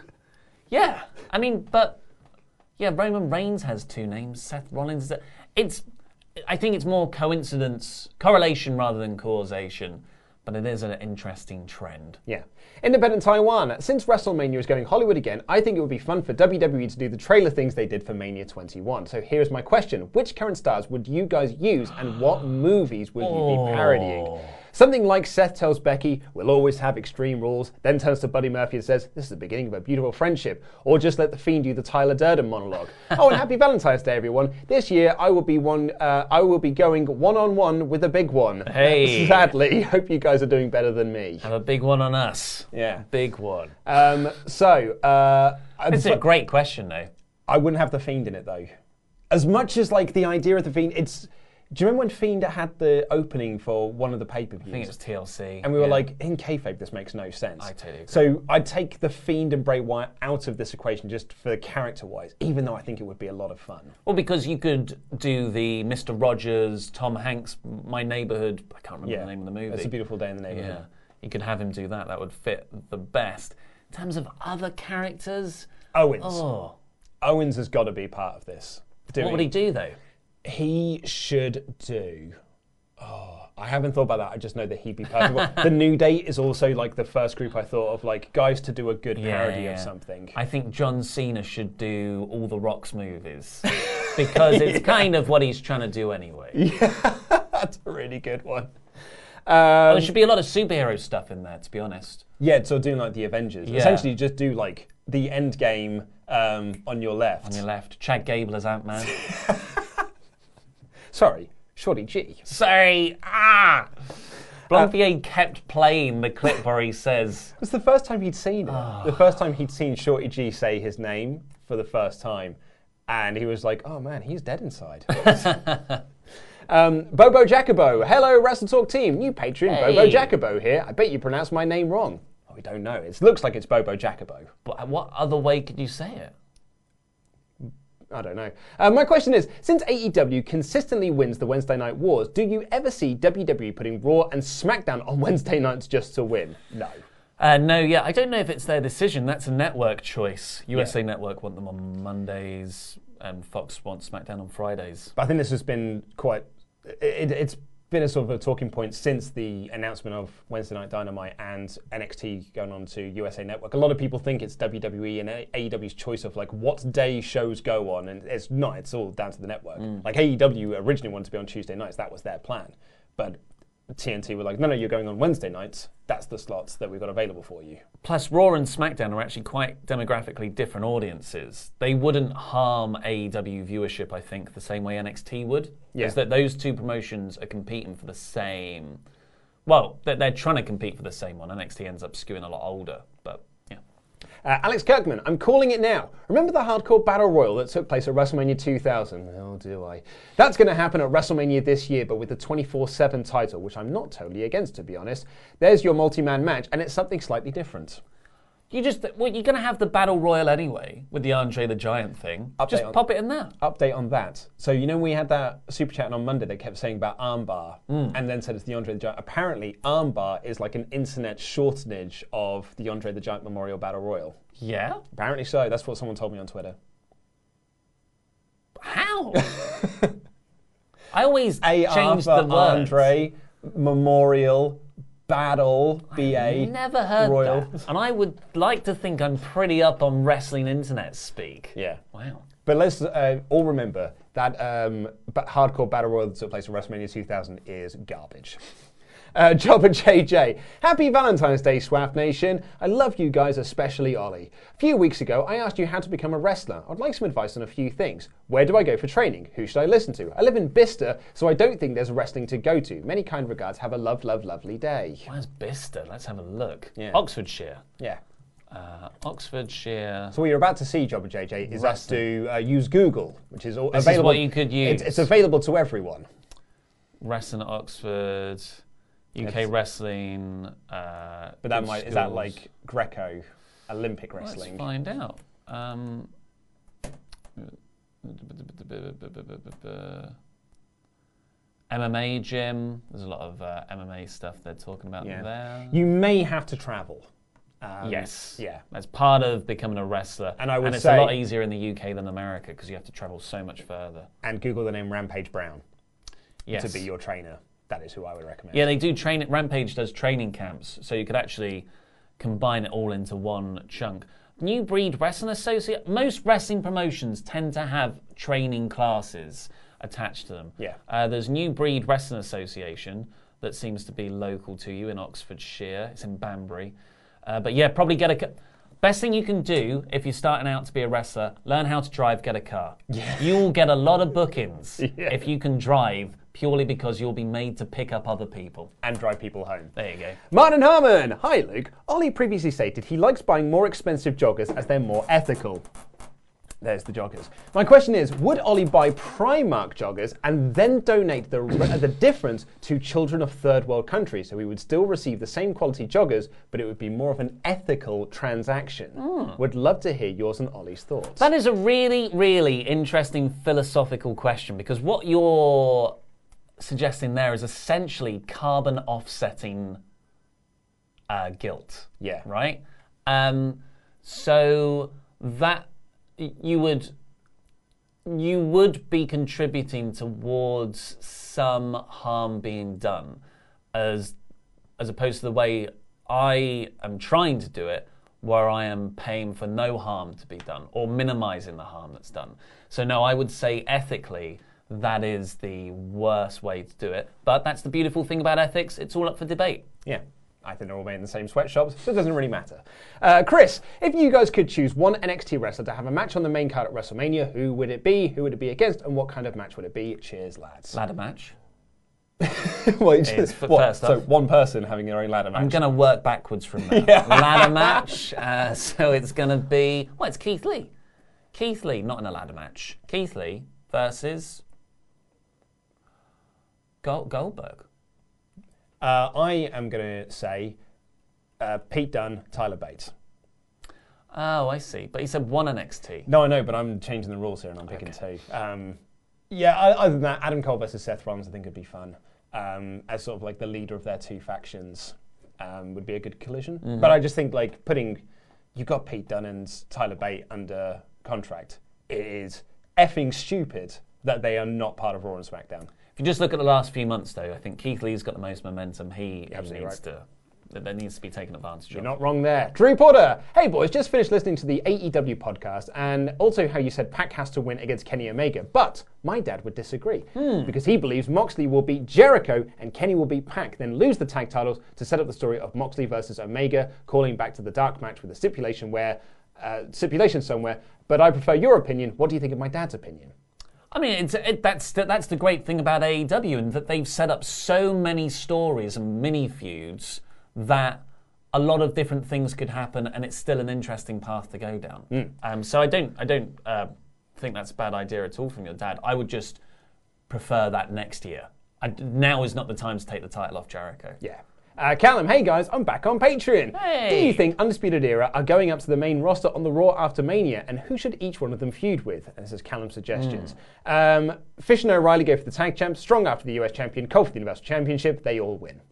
Yeah, I mean, but yeah, Roman Reigns has two names. Seth Rollins. It's. I think it's more coincidence, correlation rather than causation, but it is an interesting trend. Yeah. Independent Taiwan. Since WrestleMania is going Hollywood again, I think it would be fun for W W E to do the trailer things they did for Mania twenty-one. So here's my question. Which current stars would you guys use and what movies would you be parodying? Something like Seth tells Becky, we'll always have Extreme Rules, then turns to Buddy Murphy and says, this is the beginning of a beautiful friendship. Or just let The Fiend do the Tyler Durden monologue. Oh, and happy Valentine's Day, everyone. This year, I will be one. Uh, I will be going one-on-one with a big one. Hey. Sadly, hope you guys are doing better than me. Have a big one on us. Yeah. Big one. Um, so, uh... It's a great question, though. I wouldn't have The Fiend in it, though. As much as, like, the idea of The Fiend, it's... Do you remember when Fiend had the opening for one of the pay-per-views? I think it was T L C. And we were yeah. like, in kayfabe, this makes no sense. I totally agree. So I'd take the Fiend and Bray Wyatt out of this equation just for character-wise, even though I think it would be a lot of fun. Well, because you could do the Mister Rogers, Tom Hanks, My Neighborhood. I can't remember yeah. the name of the movie. It's a Beautiful Day in the Neighborhood. Yeah, you could have him do that. That would fit the best. In terms of other characters, Owens. Oh. Owens has got to be part of this. Doing, what would he do, though? He should do... Oh, I haven't thought about that. I just know that he'd be perfect. The New Day is also like the first group I thought of, like guys to do a good yeah, parody yeah. of something. I think John Cena should do all the Rock's movies because it's yeah. kind of what he's trying to do anyway. Yeah, that's a really good one. Um, well, there should be a lot of superhero stuff in there, to be honest. Yeah, so doing like the Avengers. Yeah. Essentially, just do like the end game um, on your left. On your left, Chad Gable as Ant-Man. Sorry. Shorty G. Sorry. Ah! Blanvier uh, kept playing the clip where he says... It was the first time he'd seen it. Oh. The first time he'd seen Shorty G say his name for the first time. And he was like, oh man, he's dead inside. um, Bobo Jacobo. Hello, Wrestle Talk team. New Patreon, hey. Bobo Jacobo here. I bet you pronounced my name wrong. Oh, we don't know. It looks like it's Bobo Jacobo. But what other way could you say it? I don't know. Uh, my question is, since A E W consistently wins the Wednesday Night Wars, do you ever see W W E putting Raw and SmackDown on Wednesday nights just to win? No. Uh, no, yeah, I don't know if it's their decision. That's a network choice. U S A yeah. Network want them on Mondays, and Fox wants SmackDown on Fridays. But I think this has been quite... It, it's been a sort of a talking point since the announcement of Wednesday Night Dynamite and N X T going on to U S A Network. A lot of people think it's W W E and A E W's choice of like what day shows go on, and it's not. It's all down to the network. Mm. Like A E W originally wanted to be on Tuesday nights. That was their plan. But T N T were like, no, no, you're going on Wednesday nights. That's the slots that we've got available for you. Plus, Raw and SmackDown are actually quite demographically different audiences. They wouldn't harm A E W viewership, I think, the same way N X T would. Yeah. Is that those two promotions are competing for the same... Well, they're, they're trying to compete for the same one. N X T ends up skewing a lot older, but yeah. Uh, Alex Kirkman, I'm calling it now. Remember the hardcore battle royal that took place at WrestleMania two thousand? Oh, do I? That's going to happen at WrestleMania this year, but with the twenty-four seven title, which I'm not totally against, to be honest. There's your multi-man match, and it's something slightly different. You just, well, you're going to have the battle royal anyway with the Andre the Giant thing. Update just on, pop it in there. Update on that. So you know we had that super chat on Monday that kept saying about armbar, mm. and then said it's the Andre the Giant. Apparently, armbar is like an internet shortenage of the Andre the Giant Memorial Battle Royal. Yeah? Apparently so. That's what someone told me on Twitter. How? I always A change R the words. Andre Memorial Battle B A. I've never heard Royal. that. And I would like to think I'm pretty up on wrestling internet speak. Yeah. Wow. But let's uh, all remember that um, hardcore battle royal that took place at WrestleMania two thousand is garbage. Uh, Jobber J J. Happy Valentine's Day, Swaff Nation. I love you guys, especially Ollie. A few weeks ago, I asked you how to become a wrestler. I'd like some advice on a few things. Where do I go for training? Who should I listen to? I live in Bicester, so I don't think there's wrestling to go to. Many kind regards. Have a love, love, lovely day. Where's Bicester? Let's have a look. Yeah. Oxfordshire. Yeah. Uh, Oxfordshire. So what you're about to see, Jobber J J, is us to uh, use Google, which is all this available. This is what you could use. It's, it's available to everyone. Wrestling at Oxford. U K it's, wrestling. Uh, but that might, is that like Greco, Olympic wrestling? Let's find out. Um, M M A gym. There's a lot of uh, M M A stuff they're talking about yeah. there. You may have to travel. Um, yes. Yeah. That's part of becoming a wrestler. And I would and it's say, a lot easier in the U K than America because you have to travel so much further. And Google the name Rampage Brown. Yes. To be your trainer. That is who I would recommend. Yeah, they do train. Rampage does training camps, so you could actually combine it all into one chunk. New Breed Wrestling Association. Most wrestling promotions tend to have training classes attached to them. Yeah. Uh, there's New Breed Wrestling Association that seems to be local to you in Oxfordshire. It's in Banbury. Uh, but yeah, probably get a... Best thing you can do if you're starting out to be a wrestler, learn how to drive, get a car. Yeah. You'll get a lot of bookings yeah. if you can drive, purely because you'll be made to pick up other people. And drive people home. There you go. Martin Harmon! Hi, Luke. Ollie previously stated he likes buying more expensive joggers as they're more ethical. There's the joggers. My question is, would Ollie buy Primark joggers and then donate the the difference to children of third world countries? So we would still receive the same quality joggers, but it would be more of an ethical transaction. Mm. Would love to hear yours and Ollie's thoughts. That is a really, really interesting philosophical question, because what you're suggesting there is essentially carbon offsetting uh, guilt. Yeah. Right? Um, so that you would you would be contributing towards some harm being done, as as opposed to the way I am trying to do it, where I am paying for no harm to be done or minimizing the harm that's done. So no, I would say ethically that is the worst way to do it. But that's the beautiful thing about ethics. It's all up for debate. Yeah. I think they're all made in the same sweatshops, so it doesn't really matter. Uh, Chris, if you guys could choose one N X T wrestler to have a match on the main card at WrestleMania, who would it be? Who would it be against? And what kind of match would it be? Cheers, lads. Ladder match. well, is for what, first so off. one person having their own ladder match. I'm going to work backwards from that. Yeah. Ladder match. Uh, so it's going to be, well, it's Keith Lee. Keith Lee, not in a ladder match. Keith Lee versus Gold- Goldberg. Uh, I am going to say uh, Pete Dunne, Tyler Bates. Oh, I see. But he said one N X T. No, I know, but I'm changing the rules here and I'm picking okay. two. Um, yeah, other than that, Adam Cole versus Seth Rollins I think would be fun. Um, as sort of like the leader of their two factions um, would be a good collision. Mm-hmm. But I just think like putting, you've got Pete Dunne and Tyler Bate under contract. It is effing stupid that they are not part of Raw and SmackDown. If you just look at the last few months, though, I think Keith Lee's got the most momentum. He, he needs right. to... That needs to be taken advantage of. You're not wrong there. Drew Porter. Hey, boys, just finished listening to the A E W podcast and also how you said Pac has to win against Kenny Omega. But my dad would disagree hmm. because he believes Moxley will beat Jericho and Kenny will beat Pac, then lose the tag titles to set up the story of Moxley versus Omega, calling back to the dark match with a stipulation where, uh, stipulation somewhere. But I prefer your opinion. What do you think of my dad's opinion? I mean, it's, it, that's, the, that's the great thing about A E W, and that they've set up so many stories and mini-feuds that a lot of different things could happen, and it's still an interesting path to go down. Mm. Um, so I don't, I don't uh, think that's a bad idea at all from your dad. I would just prefer that next year. I, now is not the time to take the title off Jericho. Yeah. Uh, Callum, hey guys, I'm back on Patreon. Hey. Do you think Undisputed Era are going up to the main roster on the Raw after Mania, and who should each one of them feud with? And this is Callum's suggestions. Mm. Um, Fish and O'Reilly go for the tag champs, Strong after the U S champion, Cole for the Universal Championship. They all win.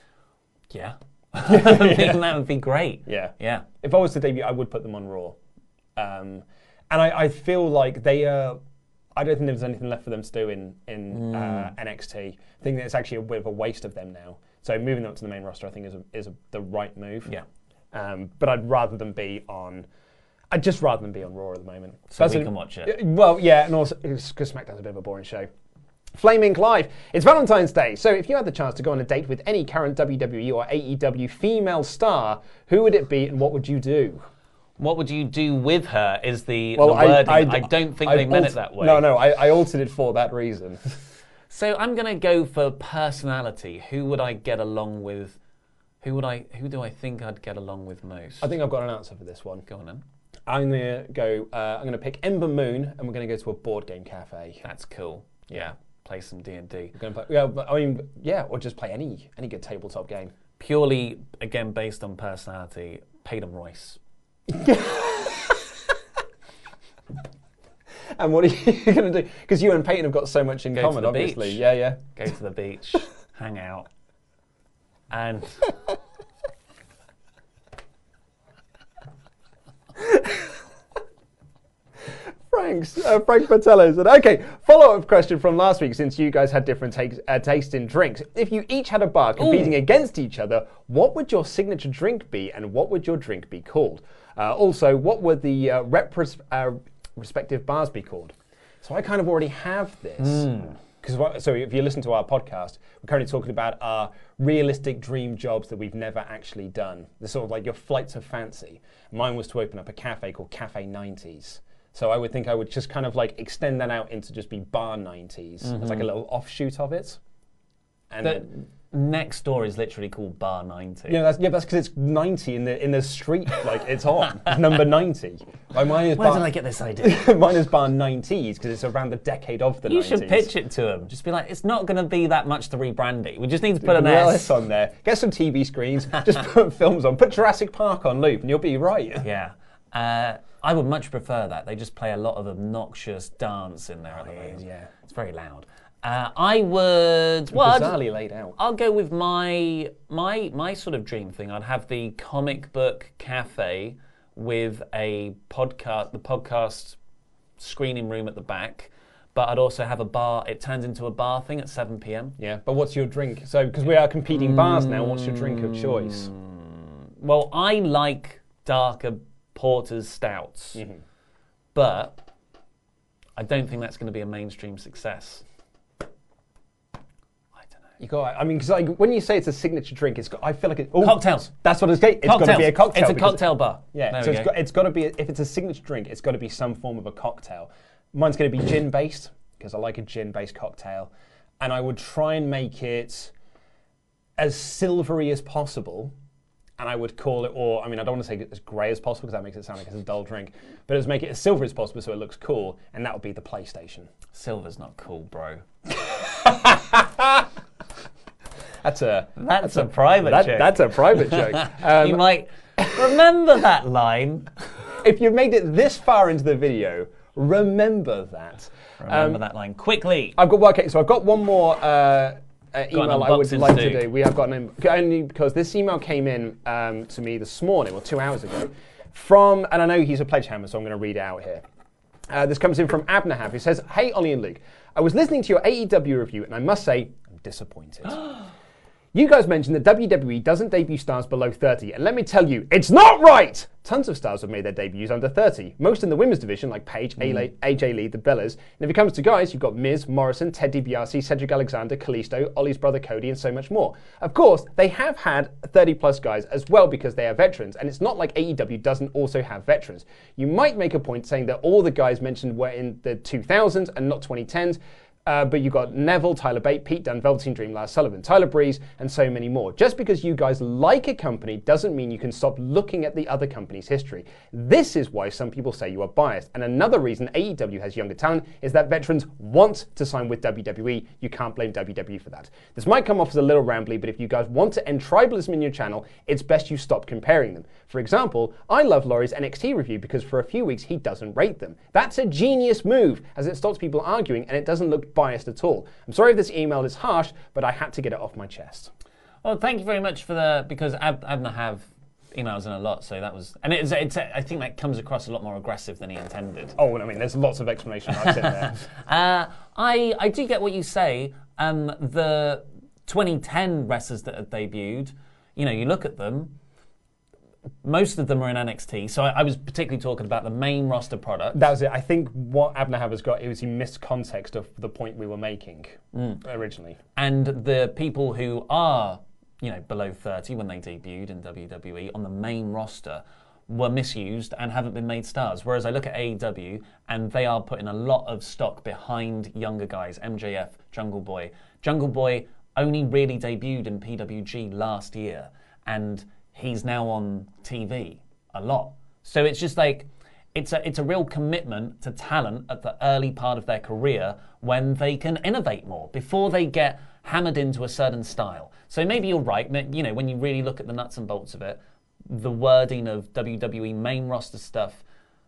Yeah. I mean, that would be great. Yeah. Yeah. If I was to debut, I would put them on Raw. Um, and I, I feel like they are... Uh, I don't think there's anything left for them to do in, in mm. uh, N X T. I think that it's actually a bit of a waste of them now. So moving them up to the main roster, I think, is a, is a, the right move. Yeah. Um, but I'd rather them be on... I'd just rather them be on Raw at the moment. So That's we a, can watch it. Well, yeah, and also because SmackDown's a bit of a boring show. Flaming Clive. It's Valentine's Day, so if you had the chance to go on a date with any current W W E or A E W female star, who would it be and what would you do? What would you do with her is the, well, the wording. I, I, I don't think I, they I meant alt- it that way. No, no, I, I altered it for that reason. So I'm going to go for personality. Who would I get along with? Who would I? Who do I think I'd get along with most? I think I've got an answer for this one. Go on then. I'm going to go. Uh, I'm going to pick Ember Moon, and we're going to go to a board game cafe. That's cool. Yeah, play some D and D. We're going to play. Yeah, but, I mean, yeah, or just play any any good tabletop game. Purely, again, based on personality. Peyton Royce. And what are you going to do? Because you and Peyton have got so much in Go common, to the obviously. Beach. Yeah, yeah. Go to the beach, hang out, and Frank's, uh, Frank Patello said, okay, follow-up question from last week, since you guys had different takes, uh, taste in drinks. If you each had a bar competing Ooh. against each other, what would your signature drink be, and what would your drink be called? Uh, also, what would the uh, repres- uh, respective bars be called? So I kind of already have this. Because mm. So if you listen to our podcast, we're currently talking about our realistic dream jobs that we've never actually done. They're sort of like your flights of fancy. Mine was to open up a cafe called Cafe nineties. So I would think I would just kind of like extend that out into just be Bar nineties. Mm-hmm. It's like a little offshoot of it. And the then, next door is literally called Bar ninety. Yeah, that's, yeah, that's because it's ninety in the in the street. Like it's on. It's number ninety. Like mine is Where bar, did I get this idea? Mine is Bar nineties because it's around the decade of the you nineties. You should pitch it to them. Just be like, it's not going to be that much to rebrand it. We just need to put an well, S. S on there. Get some T V screens. Just put films on. Put Jurassic Park on loop, and you'll be right. Yeah. Uh, I would much prefer that. They just play a lot of obnoxious dance in there oh, at the moment. Yeah, it's very loud. Uh, I would. Well, bizarrely laid out. I'll go with my my my sort of dream thing. I'd have the comic book cafe with a podcast, the podcast screening room at the back. But I'd also have a bar. It turns into a bar thing at seven p.m. Yeah, but what's your drink? So because we are competing mm, bars now, what's your drink of choice? Well, I like darker porters, stouts, mm-hmm. but I don't think that's going to be a mainstream success. I don't know. You got. I mean, because like when you say it's a signature drink, it's got. I feel like it's oh, cocktails. That's what it's. It's got to be a cocktail. It's a cocktail bar. Yeah. There so we it's go. got. It's got to be. If it's a signature drink, it's got to be some form of a cocktail. Mine's going to be gin based because I like a gin based cocktail. and I would try and make it as silvery as possible. And I would call it, or I mean, I don't want to say it as grey as possible because that makes it sound like it's a dull drink, but let's make it as silver as possible so it looks cool, and that would be the PlayStation. Silver's not cool, bro. That's a that's, that's a, a private that, joke. That's a private joke. Um, you might remember that line. If you've made it this far into the video, remember that. Remember um, that line quickly. I've got well, okay, so I've got one more. Uh, Uh, email I would like to do. do. We have got an only because this email came in um, to me this morning, or two hours ago, from, and I know he's a pledgehammer, so I'm going to read it out here. Uh, this comes in from Abnahab, who says, "Hey, Ollie and Luke, I was listening to your A E W review, and I must say, I'm disappointed. You guys mentioned that W W E doesn't debut stars below thirty, and let me tell you, it's not right! Tons of stars have made their debuts under thirty, most in the women's division, like Paige, mm. A J Lee, the Bellas. And if it comes to guys, you've got Miz, Morrison, Ted DiBiase, Cedric Alexander, Kalisto, Ollie's brother Cody, and so much more. Of course, they have had thirty-plus guys as well because they are veterans, and it's not like A E W doesn't also have veterans. You might make a point saying that all the guys mentioned were in the two thousands and not twenty tens, Uh, but you've got Neville, Tyler Bate, Pete Dunne, Velveteen Dream, Lars Sullivan, Tyler Breeze, and so many more. Just because you guys like a company doesn't mean you can stop looking at the other company's history. This is why some people say you are biased. And another reason A E W has younger talent is that veterans want to sign with W W E. You can't blame W W E for that. This might come off as a little rambly, but if you guys want to end tribalism in your channel, it's best you stop comparing them. For example, I love Laurie's N X T review because for a few weeks he doesn't rate them. That's a genius move, as it stops people arguing and it doesn't look biased at all. I'm sorry if this email is harsh, but I had to get it off my chest. Well, thank you very much for the, because Ab- Abner have emails in a lot, so that was, and it's, it's, I think that comes across a lot more aggressive than he intended. Oh, I mean, there's lots of explanation right in there. uh, I, I do get what you say. Um, the twenty ten wrestlers that have debuted, you know, you look at them, most of them are in N X T, so I, I was particularly talking about the main roster product. That was it. I think what Abnahab has got is he missed context of the point we were making mm. originally. And the people who are, you know, below thirty when they debuted in W W E on the main roster were misused and haven't been made stars. Whereas I look at A E W and they are putting a lot of stock behind younger guys, M J F, Jungle Boy. Jungle Boy only really debuted in P W G last year, and he's now on T V a lot. So it's just like, it's a it's a real commitment to talent at the early part of their career when they can innovate more, before they get hammered into a certain style. So maybe you're right, you know, when you really look at the nuts and bolts of it, the wording of W W E main roster stuff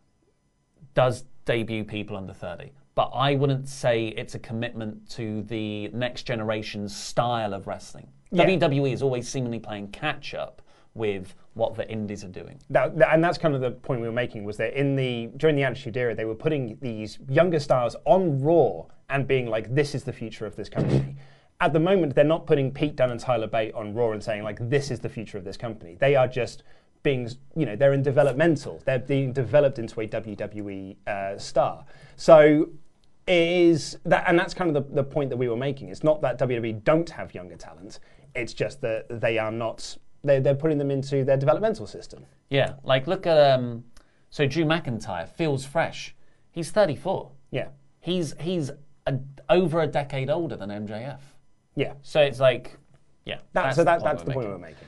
does debut people under thirty. But I wouldn't say it's a commitment to the next generation's style of wrestling. Yeah. W W E is always seemingly playing catch up with what the indies are doing. That, that, and that's kind of the point we were making, was that in the during the Attitude Era, they were putting these younger stars on Raw and being like, this is the future of this company. At the moment, they're not putting Pete Dunne and Tyler Bate on Raw and saying, like, this is the future of this company. They are just being, you know, they're in developmental. They're being developed into a W W E uh, star. So it is, that, and that's kind of the, the point that we were making. It's not that W W E don't have younger talent. It's just that they are not, they're, they're putting them into their developmental system. Yeah, like look at, um, so Drew McIntyre feels fresh. He's thirty-four. Yeah. He's, he's a, over a decade older than M J F. Yeah. So it's like, yeah. That, that's so the that, point that's we're the point making. we're making.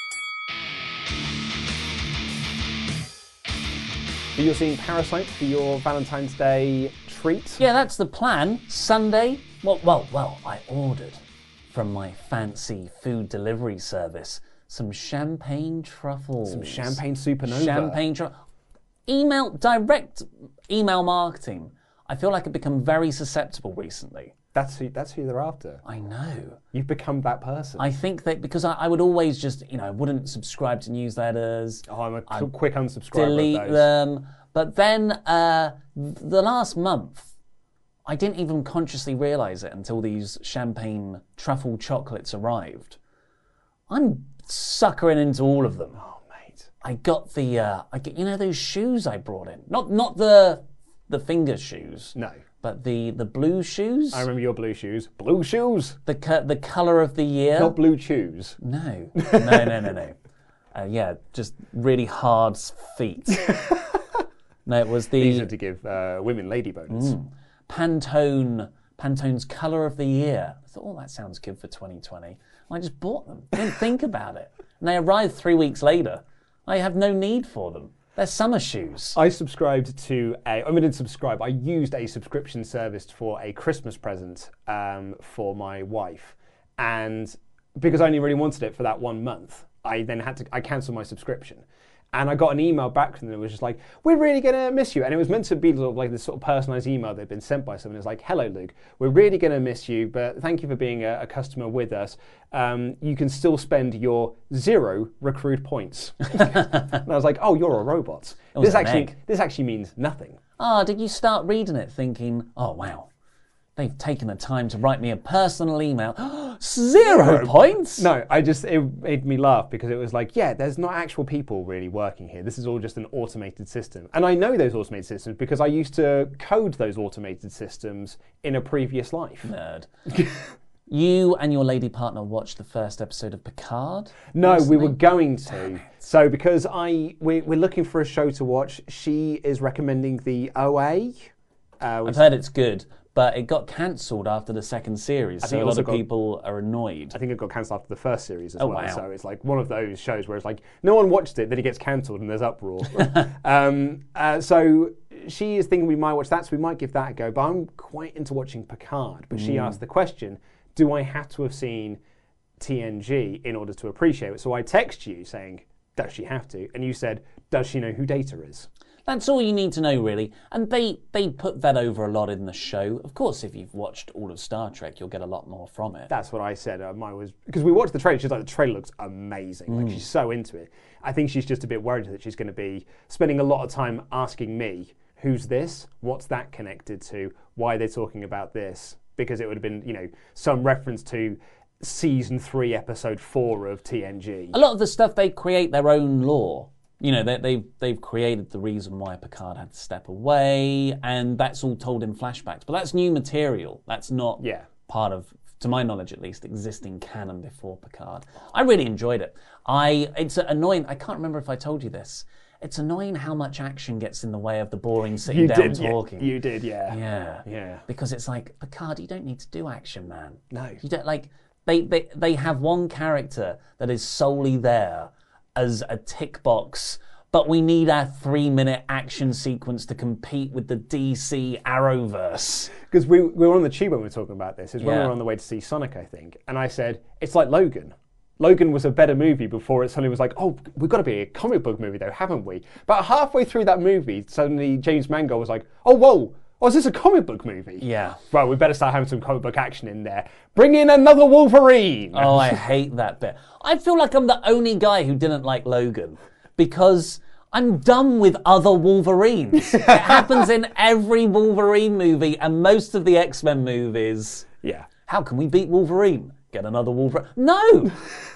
So you're seeing Parasite for your Valentine's Day treat? Yeah, that's the plan. Sunday. Well, well, well, I ordered from my fancy food delivery service some champagne truffles. Some champagne supernova. Champagne truffles. Email, direct email marketing. I feel like I've become very susceptible recently. That's who, that's who they're after. I know. You've become that person. I think that because I, I would always just, you know, I wouldn't subscribe to newsletters. Oh, I'm a I'd quick unsubscriber delete of those. them. But then uh, the last month, I didn't even consciously realise it until these champagne truffle chocolates arrived. I'm suckering into all of them. Oh, mate. I got the, uh, I get, you know, those shoes I brought in. Not not the the finger shoes. No. But the, the blue shoes. I remember your blue shoes. Blue shoes. The co- the colour of the year. Not blue chews. No. No, no, no, no. Uh, yeah, just really hard feet. No, it was the... Easier to give uh, women lady bonus. Mm, Pantone Pantone's Colour of the Year. I thought, oh, that sounds good for twenty twenty. And I just bought them. Didn't think about it. And they arrived three weeks later. I have no need for them. They're summer shoes. I subscribed to a, I mean, I didn't subscribe, I used a subscription service for a Christmas present um, for my wife. And because I only really wanted it for that one month, I then had to, I cancelled my subscription. And I got an email back from them that was just like, we're really going to miss you. And it was meant to be sort of like this sort of personalised email that had been sent by someone. It's like, hello, Luke, we're really going to miss you, but thank you for being a, a customer with us. Um, you can still spend your zero recruit points. And I was like, oh, you're a robot. This actually, egg. this actually means nothing. Ah, oh, did you start reading it thinking, oh, wow, they've taken the time to write me a personal email. Zero points? No, I just, it made me laugh because it was like, yeah, there's not actual people really working here. This is all just an automated system. And I know those automated systems because I used to code those automated systems in a previous life. Nerd. You and your lady partner watched the first episode of Picard? No, recently? we were going to. So because I we, we're looking for a show to watch, she is recommending the O A. Uh, I've heard it's good. But it got cancelled after the second series, I so think a lot of got, people are annoyed. I think it got cancelled after the first series as oh, well. Wow. So it's like one of those shows where it's like, no one watched it, then it gets cancelled and there's uproar. um, uh, so she is thinking we might watch that, so we might give that a go. But I'm quite into watching Picard. But mm. she asked the question, do I have to have seen T N G in order to appreciate it? So I text you saying, does she have to? And you said, does she know who Data is? That's all you need to know, really. And they, they put that over a lot in the show. Of course, if you've watched all of Star Trek, you'll get a lot more from it. That's what I said. Um, I was because we watched the trailer. She's like, the trailer looks amazing. Mm. Like she's so into it. I think she's just a bit worried that she's going to be spending a lot of time asking me, "Who's this? What's that connected to? Why are they talking about this?" Because it would have been, you know, some reference to season three, episode four of T N G. A lot of the stuff they create their own lore. You know, they, they've, they've created the reason why Picard had to step away, and that's all told in flashbacks. But that's new material. That's not yeah. part of, to my knowledge at least, existing canon before Picard. I really enjoyed it. I It's annoying. I can't remember if I told you this. It's annoying how much action gets in the way of the boring sitting you down did, talking. Yeah, you did, yeah. Yeah. Yeah. Because it's like, Picard, you don't need to do action, man. No. You don't, like, they, they, they have one character that is solely there as a tick box, but we need our three-minute action sequence to compete with the D C Arrowverse. Because we, we were on the tube when we were talking about this. It was yeah. when we were on the way to see Sonic, I think. And I said, it's like Logan. Logan was a better movie before it suddenly was like, oh, we've got to be a comic book movie though, haven't we? But halfway through that movie, suddenly James Mangold was like, oh, whoa, oh, is this a comic book movie? Yeah. Right, we better start having some comic book action in there. Bring in another Wolverine! Oh, I hate that bit. I feel like I'm the only guy who didn't like Logan because I'm done with other Wolverines. It happens in every Wolverine movie and most of the X-Men movies. Yeah. How can we beat Wolverine? Get another Wolverine. No!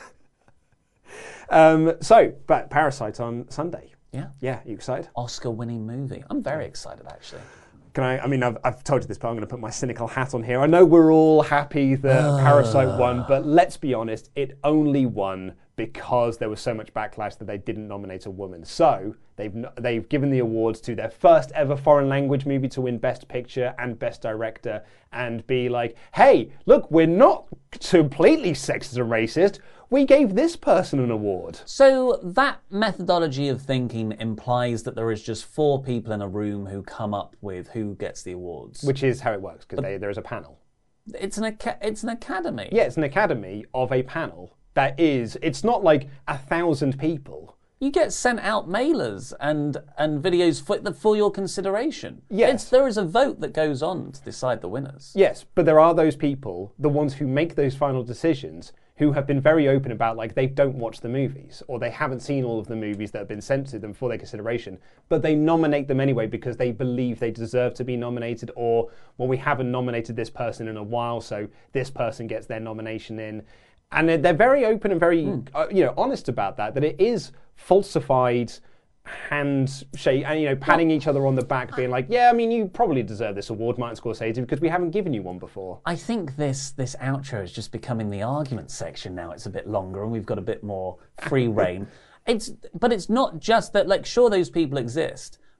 um, so, but Parasite on Sunday. Yeah. Yeah, are you excited? Oscar-winning movie. I'm very excited, actually. Can I, I mean, I've, I've told you this, but I'm going to put my cynical hat on here. I know we're all happy that uh. Parasite won, but let's be honest, it only won because there was so much backlash that they didn't nominate a woman. So they've they've given the awards to their first ever foreign language movie to win Best Picture and Best Director and be like, hey, look, we're not completely sexist and racist. We gave this person an award. So that methodology of thinking implies that there is just four people in a room who come up with who gets the awards. Which is how it works, because there is a panel. It's an aca- it's an academy. Yeah, it's an academy of a panel that is, it's not like a thousand people. You get sent out mailers and, and videos for, for your consideration. Yes. It's, there is a vote that goes on to decide the winners. Yes, but there are those people, the ones who make those final decisions, who have been very open about, like, they don't watch the movies, or they haven't seen all of the movies that have been sent to them for their consideration, but they nominate them anyway because they believe they deserve to be nominated, or, well, we haven't nominated this person in a while, so this person gets their nomination in. And they're, they're very open and very, mm. uh, you know, honest about that, that it is falsified handshake and, you know, patting well, each other on the back, being like, yeah, I mean, you probably deserve this award, Martin Scorsese, because we haven't given you one before. I think this this outro is just becoming the argument section now. It's a bit longer and we've got a bit more free reign. It's But it's not just that, like, sure, those people exist,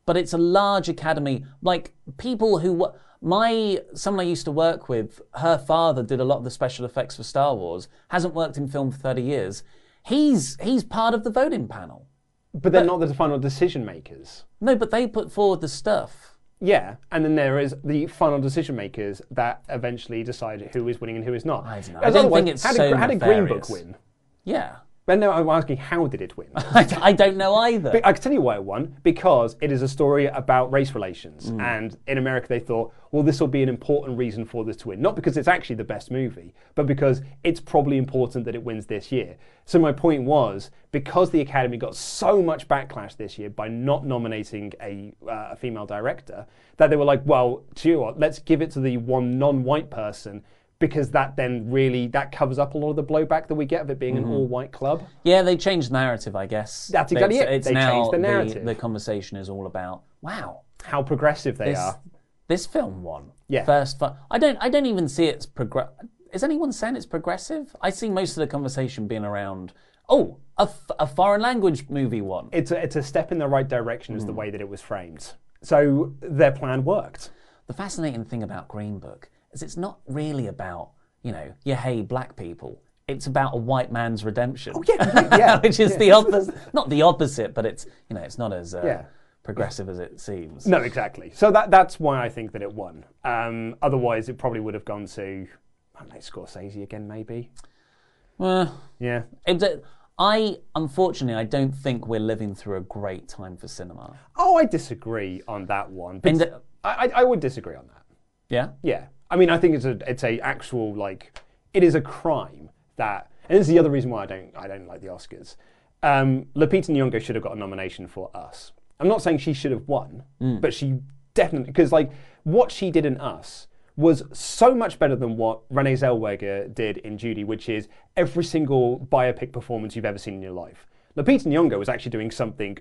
but it's a large academy. Like, people who... My someone I used to work with, her father did a lot of the special effects for Star Wars, hasn't worked in film for thirty years. He's he's part of the voting panel. But they're but, not the final decision makers. No, but they put forward the stuff. Yeah, and then there is the final decision makers that eventually decide who is winning and who is not. I don't know. I don't think it's how so did, how did Green Book win? Yeah. But no, I'm asking, how did it win? I don't know either. But I can tell you why it won. Because it is a story about race relations. Mm. And in America they thought, well, this will be an important reason for this to win. Not because it's actually the best movie, but because it's probably important that it wins this year. So my point was, because the Academy got so much backlash this year by not nominating a, uh, a female director, that they were like, well, do you know what, let's give it to the one non-white person, because that then really, that covers up a lot of the blowback that we get of it being mm-hmm. an all-white club. Yeah, they changed the narrative, I guess. That's exactly it's, it. It's they now changed the narrative. The, the conversation is all about, wow. How progressive they this, are. This film won. Yeah. First, fu- I don't I don't even see it's progress. Is anyone saying it's progressive? I see most of the conversation being around, oh, a, f- a foreign language movie won. It's a, it's a step in the right direction is mm. the way that it was framed. So their plan worked. The fascinating thing about Green Book is it's not really about, you know, you hey black people. It's about a white man's redemption. Oh yeah, yeah. Which is yeah. the opposite. Not the opposite, but it's, you know, it's not as uh, yeah. progressive as it seems. No, exactly. So that that's why I think that it won. Um, otherwise, it probably would have gone to, I don't know, Scorsese again, maybe. Well, yeah. It, I unfortunately I don't think we're living through a great time for cinema. Oh, I disagree on that one. But and, uh, I, I would disagree on that. Yeah. Yeah. I mean, I think it's a it's a actual like it is a crime that, and this is the other reason why I don't I don't like the Oscars. Um, Lupita Nyong'o should have got a nomination for Us. I'm not saying she should have won, mm. but she definitely, because like what she did in Us was so much better than what Renee Zellweger did in Judy, which is every single biopic performance you've ever seen in your life. Lupita Nyong'o was actually doing something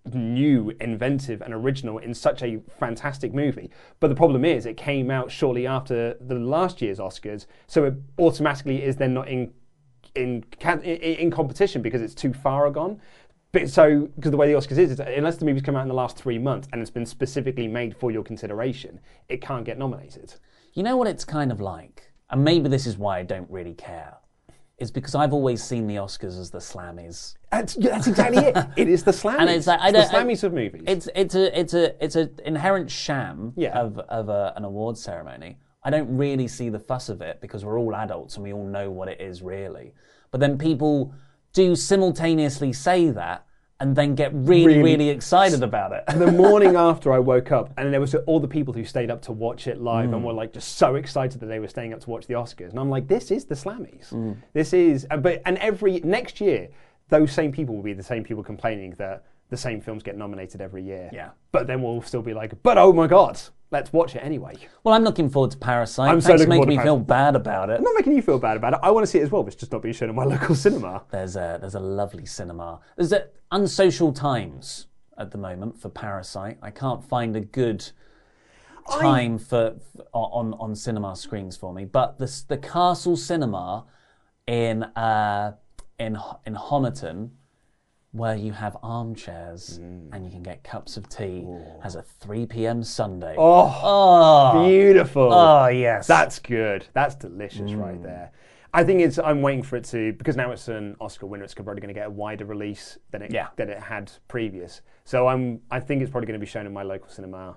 new, inventive, and original in such a fantastic movie. But the problem is, it came out shortly after the last year's Oscars, so it automatically is then not in in in competition because it's too far gone. But so, because the way the Oscars is, is unless the movie's come out in the last three months and it's been specifically made for your consideration, it can't get nominated. You know what it's kind of like, and maybe this is why I don't really care, is because I've always seen the Oscars as the Slammies. That's, that's exactly it. It is the Slammies. And it's, like, I it's the Slammies I, of movies. It's it's a it's a it's an inherent sham yeah. of of a, an awards ceremony. I don't really see the fuss of it because we're all adults and we all know what it is really. But then people do simultaneously say that and then get really, really, really excited about it. The morning after I woke up, and there was all the people who stayed up to watch it live mm. and were like just so excited that they were staying up to watch the Oscars. And I'm like, this is the Slammies. Mm. This is, but and every, next year, those same people will be the same people complaining that the same films get nominated every year. Yeah. But then we'll still be like, but oh my God, let's watch it anyway. Well, I'm looking forward to Parasite. I'm Thanks so looking for making forward me to feel bad about it. I'm not making you feel bad about it. I want to see it as well, but it's just not being shown in my local cinema. There's a there's a lovely cinema. There's a unsocial times at the moment for Parasite. I can't find a good time I... for, for on on cinema screens for me. But the the Castle Cinema in uh in in Homerton, where you have armchairs mm. and you can get cups of tea, Ooh. has a three p.m. Sunday. Oh, oh, beautiful. Oh, yes. That's good. That's delicious mm. right there. I think it's, I'm waiting for it to, because now it's an Oscar winner, it's probably going to get a wider release than it, yeah. than it had previous. So I'm, I think it's probably going to be shown in my local cinema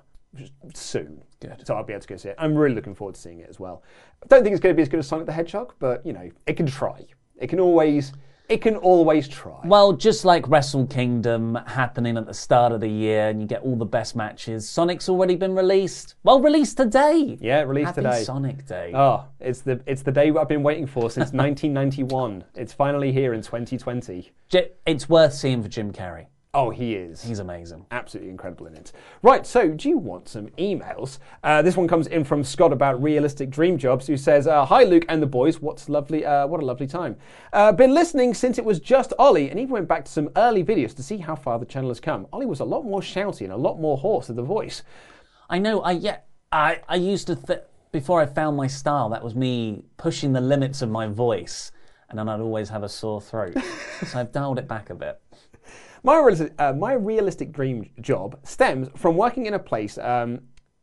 soon. Good. So I'll be able to go see it. I'm really looking forward to seeing it as well. I don't think it's going to be as good as Sonic the Hedgehog, but, you know, it can try. It can always... It can always try. Well, just like Wrestle Kingdom happening at the start of the year and you get all the best matches, Sonic's already been released. Well, released today. Yeah, released Happy today. Sonic Day. Oh, it's the it's the day I've been waiting for since nineteen ninety-one. It's finally here in twenty twenty. It's worth seeing for Jim Carrey. Oh, he is. He's amazing. Absolutely incredible in it. Right, so do you want some emails? Uh, this one comes in from Scott about realistic dream jobs, who says, uh, "Hi Luke and the boys, what's lovely? Uh, what a lovely time. Uh, been listening since it was just Ollie, and even went back to some early videos to see how far the channel has come. Ollie was a lot more shouty and a lot more hoarse with the voice." I know. I yeah. I I used to th- before I found my style. That was me pushing the limits of my voice, and then I'd always have a sore throat. So I've dialed it back a bit. My, realistic, uh, my realistic dream job stems from working in a place... Um,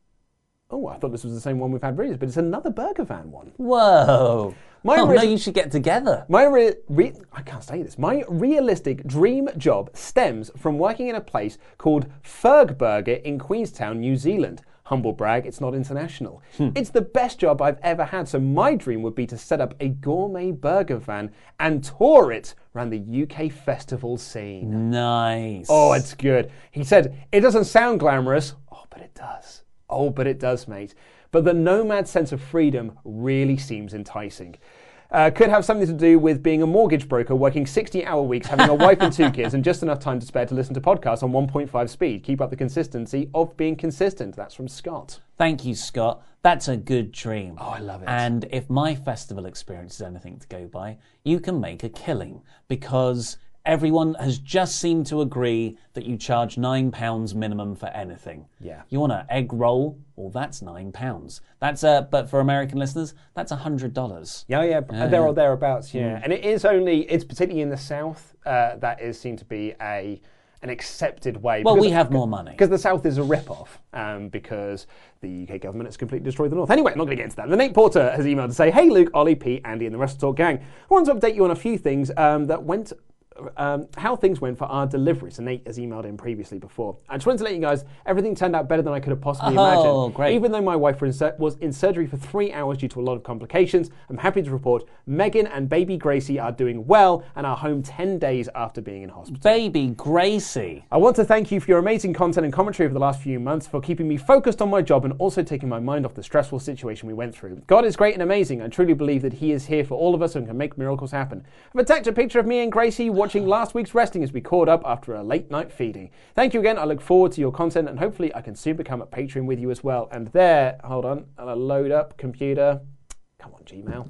oh, I thought this was the same one we've had previously, but it's another burger van one. Whoa. My oh, re- no, you should get together. My re- re- I can't say this. My realistic dream job stems from working in a place called Ferg Burger in Queenstown, New Zealand. Humble brag, it's not international. Hmm. It's the best job I've ever had, so my dream would be to set up a gourmet burger van and tour it around the U K festival scene. Nice. Oh, it's good. He said, it doesn't sound glamorous. Oh, but it does. Oh, but it does, mate. But the nomad sense of freedom really seems enticing. Uh, could have something to do with being a mortgage broker, working sixty-hour weeks, having a wife and two kids, and just enough time to spare to listen to podcasts on one point five speed. Keep up the consistency of being consistent. That's from Scott. Thank you, Scott. That's a good dream. Oh, I love it. And if my festival experience is anything to go by, you can make a killing because everyone has just seemed to agree that you charge nine pounds minimum for anything. Yeah. You want an egg roll? Well, that's nine pounds. That's uh, but for American listeners, that's a hundred dollars. Yeah, yeah, yeah, there yeah. or thereabouts. Yeah, Mm. and it is only it's particularly in the south uh, that is seen to be a an accepted way. Well, because- we have more money because the south is a rip-off. Um, because the U K government has completely destroyed the north. Anyway, I'm not going to get into that. The Nate Porter has emailed to say, "Hey, Luke, Ollie, Pete, Andy, and the Wrestle Talk gang. I want to update you on a few things um, that went." Um, how things went for our delivery. So Nate has emailed in previously before. I just wanted to let you guys, everything turned out better than I could have possibly oh, imagined. Great. Even though my wife was in, sur- was in surgery for three hours due to a lot of complications, I'm happy to report Megan and baby Gracie are doing well and are home ten days after being in hospital. Baby Gracie. I want to thank you for your amazing content and commentary over the last few months, for keeping me focused on my job and also taking my mind off the stressful situation we went through. God is great and amazing. I truly believe that He is here for all of us and can make miracles happen. I've attached a picture of me and Gracie watching last week's wrestling as we caught up after a late night feeding. Thank you again. I look forward to your content and hopefully I can soon become a patron with you as well. And there, hold on, I'll load up computer. Come on, Gmail.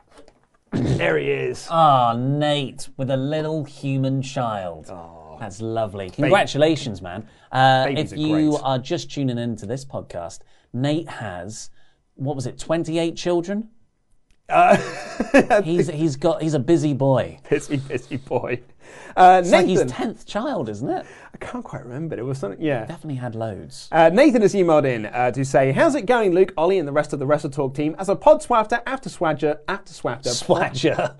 There he is. Ah, oh, Nate with a little human child. Oh, that's lovely. Congratulations, man. Uh, if are you great. are just tuning into this podcast, Nate has, what was it, twenty-eight children? Uh, he's he's got he's a busy boy. Busy, busy boy. Uh, it's Nathan, like his tenth child, isn't it? I can't quite remember. It was something. Yeah, definitely had loads. Uh, Nathan has emailed in uh, to say, "How's it going, Luke, Ollie, and the rest of the Wrestle Talk team? As a pod swafter, after swagger, after swafter, swagger,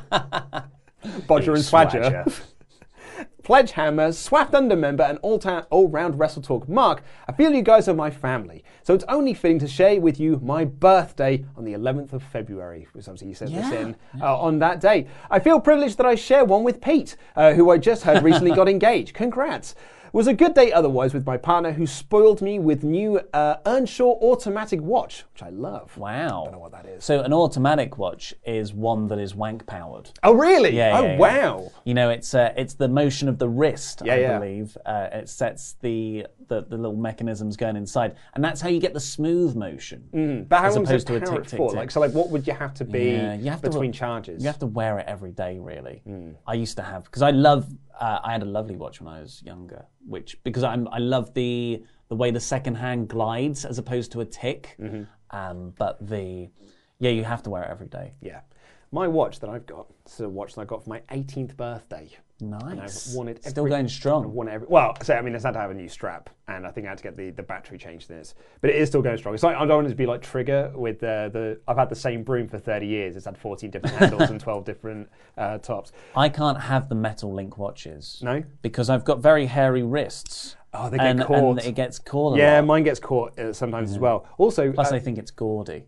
bodger and swagger." Pledgehammer, Swapped Under member, and all-ta- all-round Wrestle Talk Mark, I feel you guys are my family, so it's only fitting to share with you my birthday on the eleventh of February, which obviously you sent yeah. this in uh, on that day. I feel privileged that I share one with Pete, uh, who I just heard recently got engaged. Congrats. It was a good day otherwise with my partner, who spoiled me with new uh, Earnshaw automatic watch, which I love. Wow. I don't know what that is. So an automatic watch is one that is wank powered. Oh, really? Yeah. Oh, yeah, yeah. wow. You know, it's uh, it's the motion of the wrist, yeah, I yeah. believe. Uh, it sets the, the the little mechanisms going inside, and that's how you get the smooth motion. Mm. But how as long opposed does it to a power tick, it tick, for? tick. Like, so, like, what would you have to be yeah, you have between to, charges? You have to wear it every day, really. Mm. I used to have because I love. Uh, I had a lovely watch when I was younger, which because I'm I love the the way the second hand glides as opposed to a tick. Mm-hmm. Um, but the yeah, you have to wear it every day. Yeah. My watch that I've got, it's a watch that I got for my eighteenth birthday. Nice. And I've worn it every, Still going strong. I've worn it every, well, so I mean, it's had to have a new strap, and I think I had to get the, the battery changed in it. But it is still going strong. It's like, I don't want it to be like Trigger with the, the I've had the same broom for thirty years. It's had fourteen different handles and twelve different uh, tops. I can't have the metal link watches. No? Because I've got very hairy wrists. Oh, they get and, caught. And it gets caught a Yeah, lot. mine gets caught uh, sometimes Yeah. as well. Also, Plus, uh, I think it's gaudy.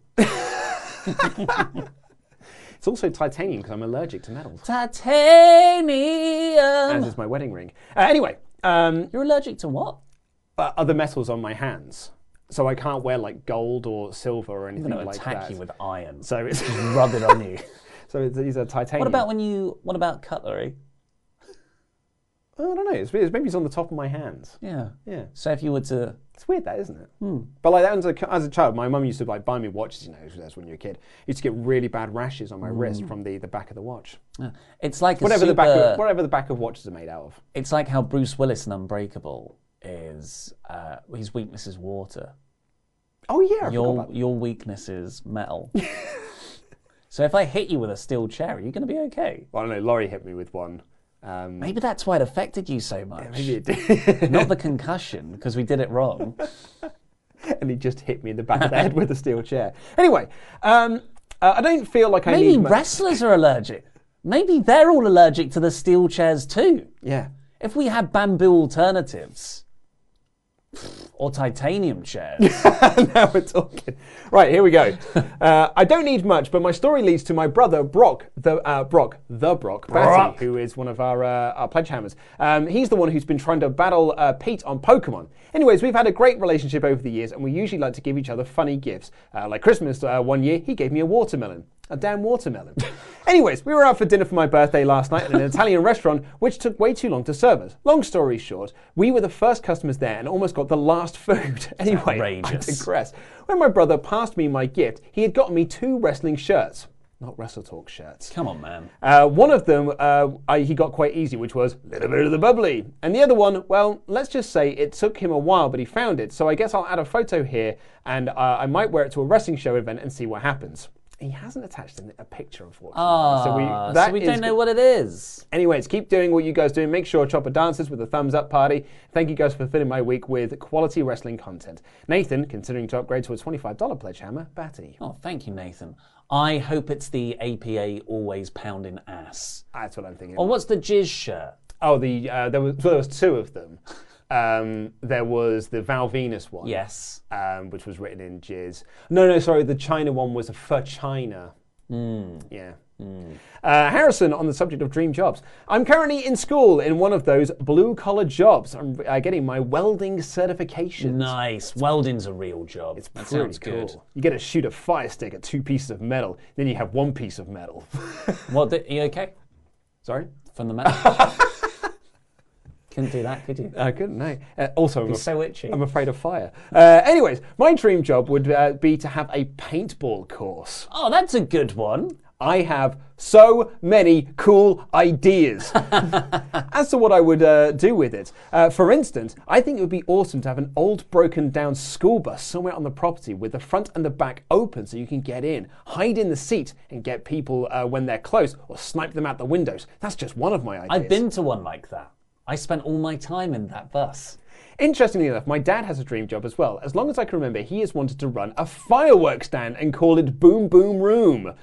it's also titanium because I'm allergic to metals. Titanium! As is my wedding ring. Uh, anyway. Um, You're allergic to what? Uh, other metals on my hands. So I can't wear like gold or silver or anything I'm gonna like attack that. you with iron. So it's Just rub it on you. So it's, these are titanium. What about when you? What about cutlery? I don't know. It's, it's maybe it's on the top of my hands. Yeah. Yeah. So if you were to, it's weird, that isn't it? Hmm. But like that as a, as a child, my mum used to like buy me watches. You know, that's when you're a kid. I used to get really bad rashes on my Mm. wrist from the, the back of the watch. Yeah. It's like a whatever super, the back of, whatever the back of watches are made out of. It's like how Bruce Willis in Unbreakable is uh, his weakness is water. Oh yeah, I your forgot about your weakness is metal. So if I hit you with a steel chair, are you going to be okay? Well, I don't know. Laurie hit me with one Um, maybe that's why it affected you so much. Yeah, maybe it did. Not the concussion, because we did it wrong. And he just hit me in the back of the head with a steel chair. Anyway, um, uh, I don't feel like I maybe need... Maybe wrestlers are allergic. Maybe they're all allergic to the steel chairs too. Yeah. If we had bamboo alternatives... Or titanium chairs. Now we're talking. Right, here we go. Uh, I don't need much, but my story leads to my brother, Brock, the uh, Brock, the Brock, Brock. Batty, who is one of our, uh, our pledge hammers. Um, he's the one who's been trying to battle uh, Pete on Pokemon. Anyways, we've had a great relationship over the years, and we usually like to give each other funny gifts. Uh, like Christmas uh, one year, he gave me a watermelon. A damn watermelon. Anyways, we were out for dinner for my birthday last night at an Italian restaurant, which took way too long to serve us. Long story short, we were the first customers there and almost got the last food. Anyway, outrageous. I digress. When my brother passed me my gift, he had gotten me two wrestling shirts. Not Wrestle Talk shirts. Come on, man. Uh, one of them uh, I, he got quite easy, which was a little bit of the bubbly. And the other one, well, let's just say it took him a while, but he found it. So I guess I'll add a photo here, and uh, I might wear it to a wrestling show event and see what happens. He hasn't attached a picture, unfortunately. Oh, so we, so we don't know what it is. Anyways, keep doing what you guys do. Make sure Chopper dances with a thumbs up party. Thank you guys for filling my week with quality wrestling content. Nathan, considering to upgrade to a twenty-five dollars pledge hammer, Batty. Oh, thank you, Nathan. I hope it's the A P A always pounding ass. That's what I'm thinking. Or what's the Jizz shirt? Oh, the uh, there was well, there was two of them. Um, there was the Val Venus one. Yes. Um, which was written in Jizz. No, no, sorry. The China one was a for China. Mm. Yeah. Mm. Uh, Harrison, on the subject of dream jobs. I'm currently in school in one of those blue-collar jobs. I'm uh, getting my welding certification. Nice. Welding's a real job. It's that pretty sounds good. cool. You get to shoot a fire stick at two pieces of metal. Then you have one piece of metal. What? The, are you okay? Sorry? From the metal? Couldn't do that, could you? I couldn't, no. Uh, also, I'm, It's so itchy. I'm afraid of fire. Uh, anyways, my dream job would uh, be to have a paintball course. Oh, that's a good one. I have so many cool ideas as to what I would uh, do with it. Uh, for instance, I think it would be awesome to have an old broken down school bus somewhere on the property with the front and the back open so you can get in, hide in the seat and get people uh, when they're close or snipe them out the windows. That's just one of my ideas. I've been to one like that. I spent all my time in that bus. Interestingly enough, my dad has a dream job as well. As long as I can remember, he has wanted to run a fireworks stand and call it Boom Boom Room.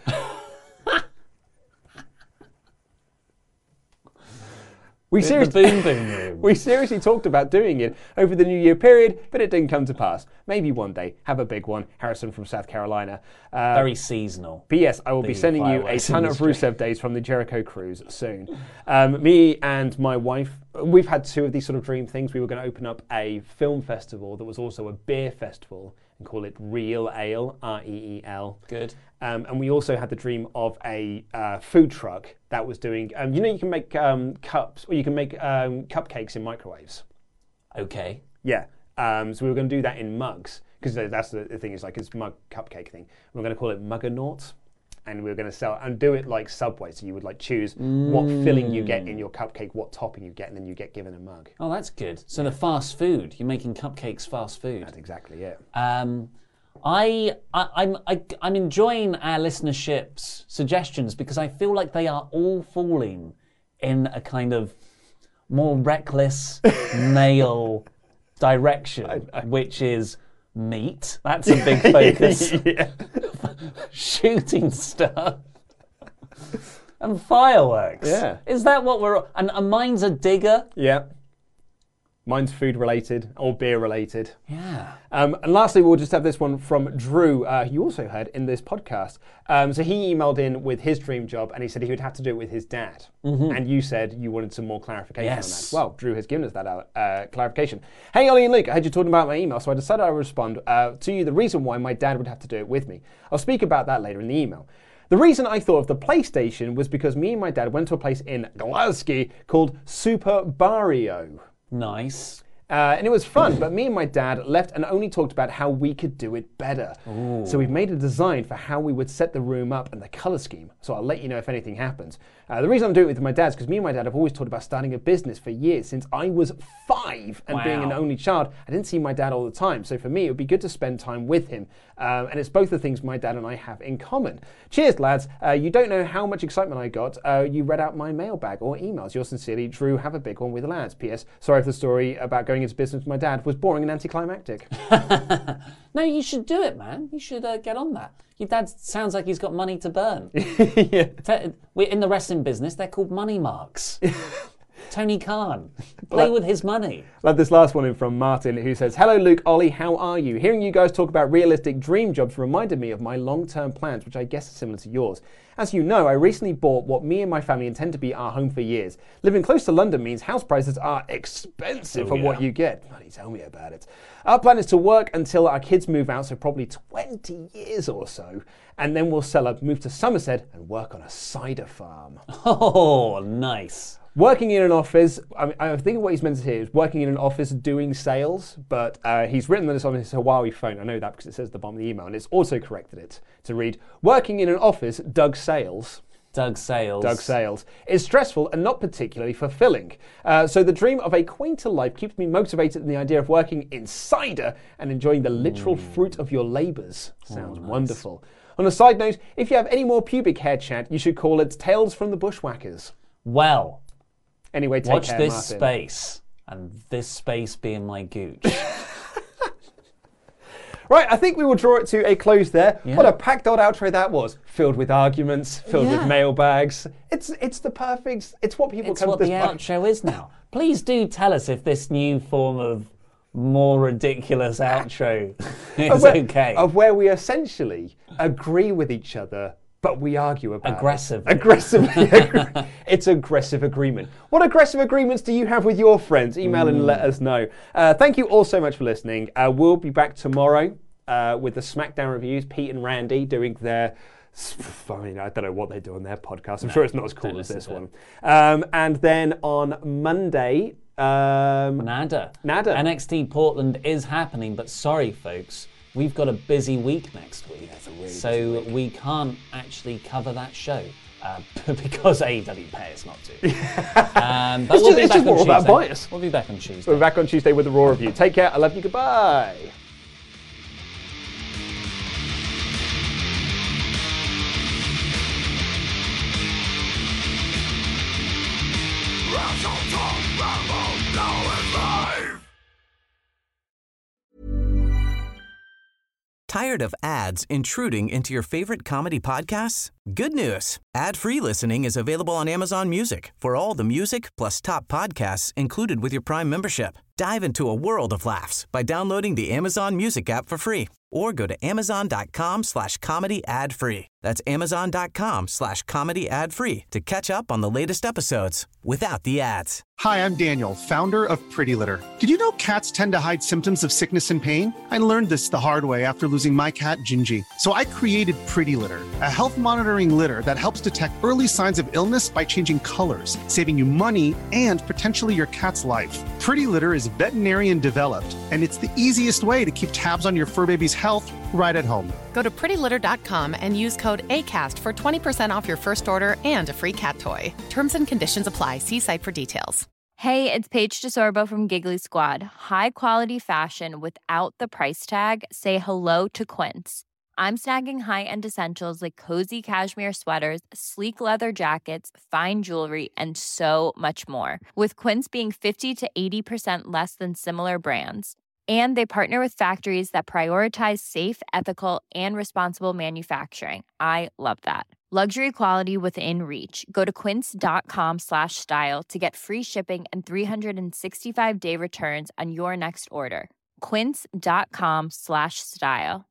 We seriously, boom, boom room. we seriously talked about doing it over the New Year period, but it didn't come to pass. Maybe one day. Have a big one. Harrison from South Carolina. Uh, Very seasonal. P S I will The be sending you a fireworks ton industry. of Rusev days from the Jericho cruise soon. Um, me and my wife, we've had two of these sort of dream things. We were going to open up a film festival that was also a beer festival and call it Real Ale, R E E L. Good. Um, and we also had the dream of a uh, food truck that was doing, um, you know, you can make um, cups, or you can make um, cupcakes in microwaves. Okay. Yeah. Um, so we were going to do that in mugs, because that's the, the thing, is like it's mug cupcake thing. We we're going to call it Muggernaut, and we were going to sell and do it like Subway. So you would like choose mm. what filling you get in your cupcake, what topping you get, and then you get given a mug. Oh, that's good. So the fast food, you're making cupcakes fast food. That's exactly it. Um, I, I, I'm, I, I'm enjoying our listenership's suggestions because I feel like they are all falling in a kind of more reckless male direction, I, I, which is meat. That's a big focus. Shooting stuff. And fireworks. Yeah. Is that what we're... And, and mine's a digger. Yeah. Mine's food related or beer related. Yeah. Um, and lastly, we'll just have this one from Drew, uh, who you also heard in this podcast. Um, so he emailed in with his dream job and he said he would have to do it with his dad. Mm-hmm. And you said you wanted some more clarification yes. on that. Well, Drew has given us that uh, clarification. Hey, Ollie and Luke, I heard you talking about my email, so I decided I would respond uh, to you the reason why my dad would have to do it with me. I'll speak about that later in the email. The reason I thought of the PlayStation was because me and my dad went to a place in Glasgow called Super Barrio. Nice. Uh, and it was fun, but me and my dad left and only talked about how we could do it better. Ooh. So we've made a design for how we would set the room up and the color scheme. So I'll let you know if anything happens. Uh, the reason I'm doing it with my dad is because me and my dad have always talked about starting a business for years since I was five. And wow. being an only child, I didn't see my dad all the time. So for me, it would be good to spend time with him. Um, and it's both the things my dad and I have in common. Cheers, lads. Uh, you don't know how much excitement I got. Uh, you read out my mailbag or emails. Yours sincerely, Drew. Have a big one with the lads. P S. Sorry if the story about going into business with my dad was boring and anticlimactic. No, you should do it, man. You should uh, get on that. Your dad sounds like he's got money to burn. Yeah. We're in the wrestling business. They're called money marks. Tony Khan. Play like, with his money. Like this last one in from Martin, who says, hello, Luke, Ollie, how are you? Hearing you guys talk about realistic dream jobs reminded me of my long-term plans, which I guess are similar to yours. As you know, I recently bought what me and my family intend to be our home for years. Living close to London means house prices are expensive oh, for yeah. what you get. Bloody tell me about it. Our plan is to work until our kids move out, so probably twenty years or so, and then we'll sell up, move to Somerset, and work on a cider farm. Oh, nice. Working in an office, I, mean, I think what he's meant to say is working in an office doing sales, but uh, he's written this on his Huawei phone. I know that because it says at the bottom of the email, and it's also corrected it to read, working in an office, Doug Sales. Doug Sales. Doug Sales is stressful and not particularly fulfilling. Uh, so the dream of a quainter life keeps me motivated in the idea of working in cider and enjoying the literal mm. fruit of your labours. Sounds oh, nice. Wonderful. On a side note, if you have any more pubic hair chat, you should call it Tales from the Bushwhackers. Well, anyway, take watch care, this Martin. space, and this space being my gooch. Right, I think we will draw it to a close there. Yeah. What a packed old outro that was. Filled with arguments, filled yeah. with mailbags. It's it's the perfect, it's what people it's come what to this the podcast. outro is now. Please do tell us if this new form of more ridiculous outro is of where, okay. Of where we essentially agree with each other, but we argue about Aggressively. it. Aggressively. Aggressively. It's aggressive agreement. What aggressive agreements do you have with your friends? Email mm. and let us know. Uh, thank you all so much for listening. Uh, we'll be back tomorrow uh, with the SmackDown reviews. Pete and Randy doing their... I mean, I don't know what they do on their podcast. I'm no, sure it's not as cool as this one. Um, and then on Monday... Um, Nada. Nada. N X T Portland is happening, but sorry, folks. We've got a busy week next week. Yeah, it's a really so busy week. we can't actually cover that show. Uh, because A E W pay us not to. um, but it's we'll just, be it's back just on more about Tuesday. bias. We'll be back on Tuesday. We're back on Tuesday with the Raw review. Take care. I love you. Goodbye. Tired of ads intruding into your favorite comedy podcasts? Good news. Ad-free listening is available on Amazon Music for all the music plus top podcasts included with your Prime membership. Dive into a world of laughs by downloading the Amazon Music app for free or go to amazon.com slash comedy ad free. That's amazon.com slash comedy ad free to catch up on the latest episodes without the ads. Hi, I'm Daniel, founder of Pretty Litter. Did you know cats tend to hide symptoms of sickness and pain? I learned this the hard way after losing my cat, Gingy. So I created Pretty Litter, a health monitoring litter that helps detect early signs of illness by changing colors, saving you money and potentially your cat's life. Pretty Litter is veterinarian developed, and it's the easiest way to keep tabs on your fur baby's health right at home. Go to pretty litter dot com and use code ACAST for twenty percent off your first order and a free cat toy. Terms and conditions apply. See site for details. Hey, it's Paige DeSorbo from Giggly Squad. High quality fashion without the price tag. Say hello to Quince. I'm snagging high-end essentials like cozy cashmere sweaters, sleek leather jackets, fine jewelry, and so much more. With Quince being fifty to eighty percent less than similar brands. And they partner with factories that prioritize safe, ethical, and responsible manufacturing. I love that. Luxury quality within reach. Go to quince.com slash style to get free shipping and three sixty-five day returns on your next order. Quince.com slash style.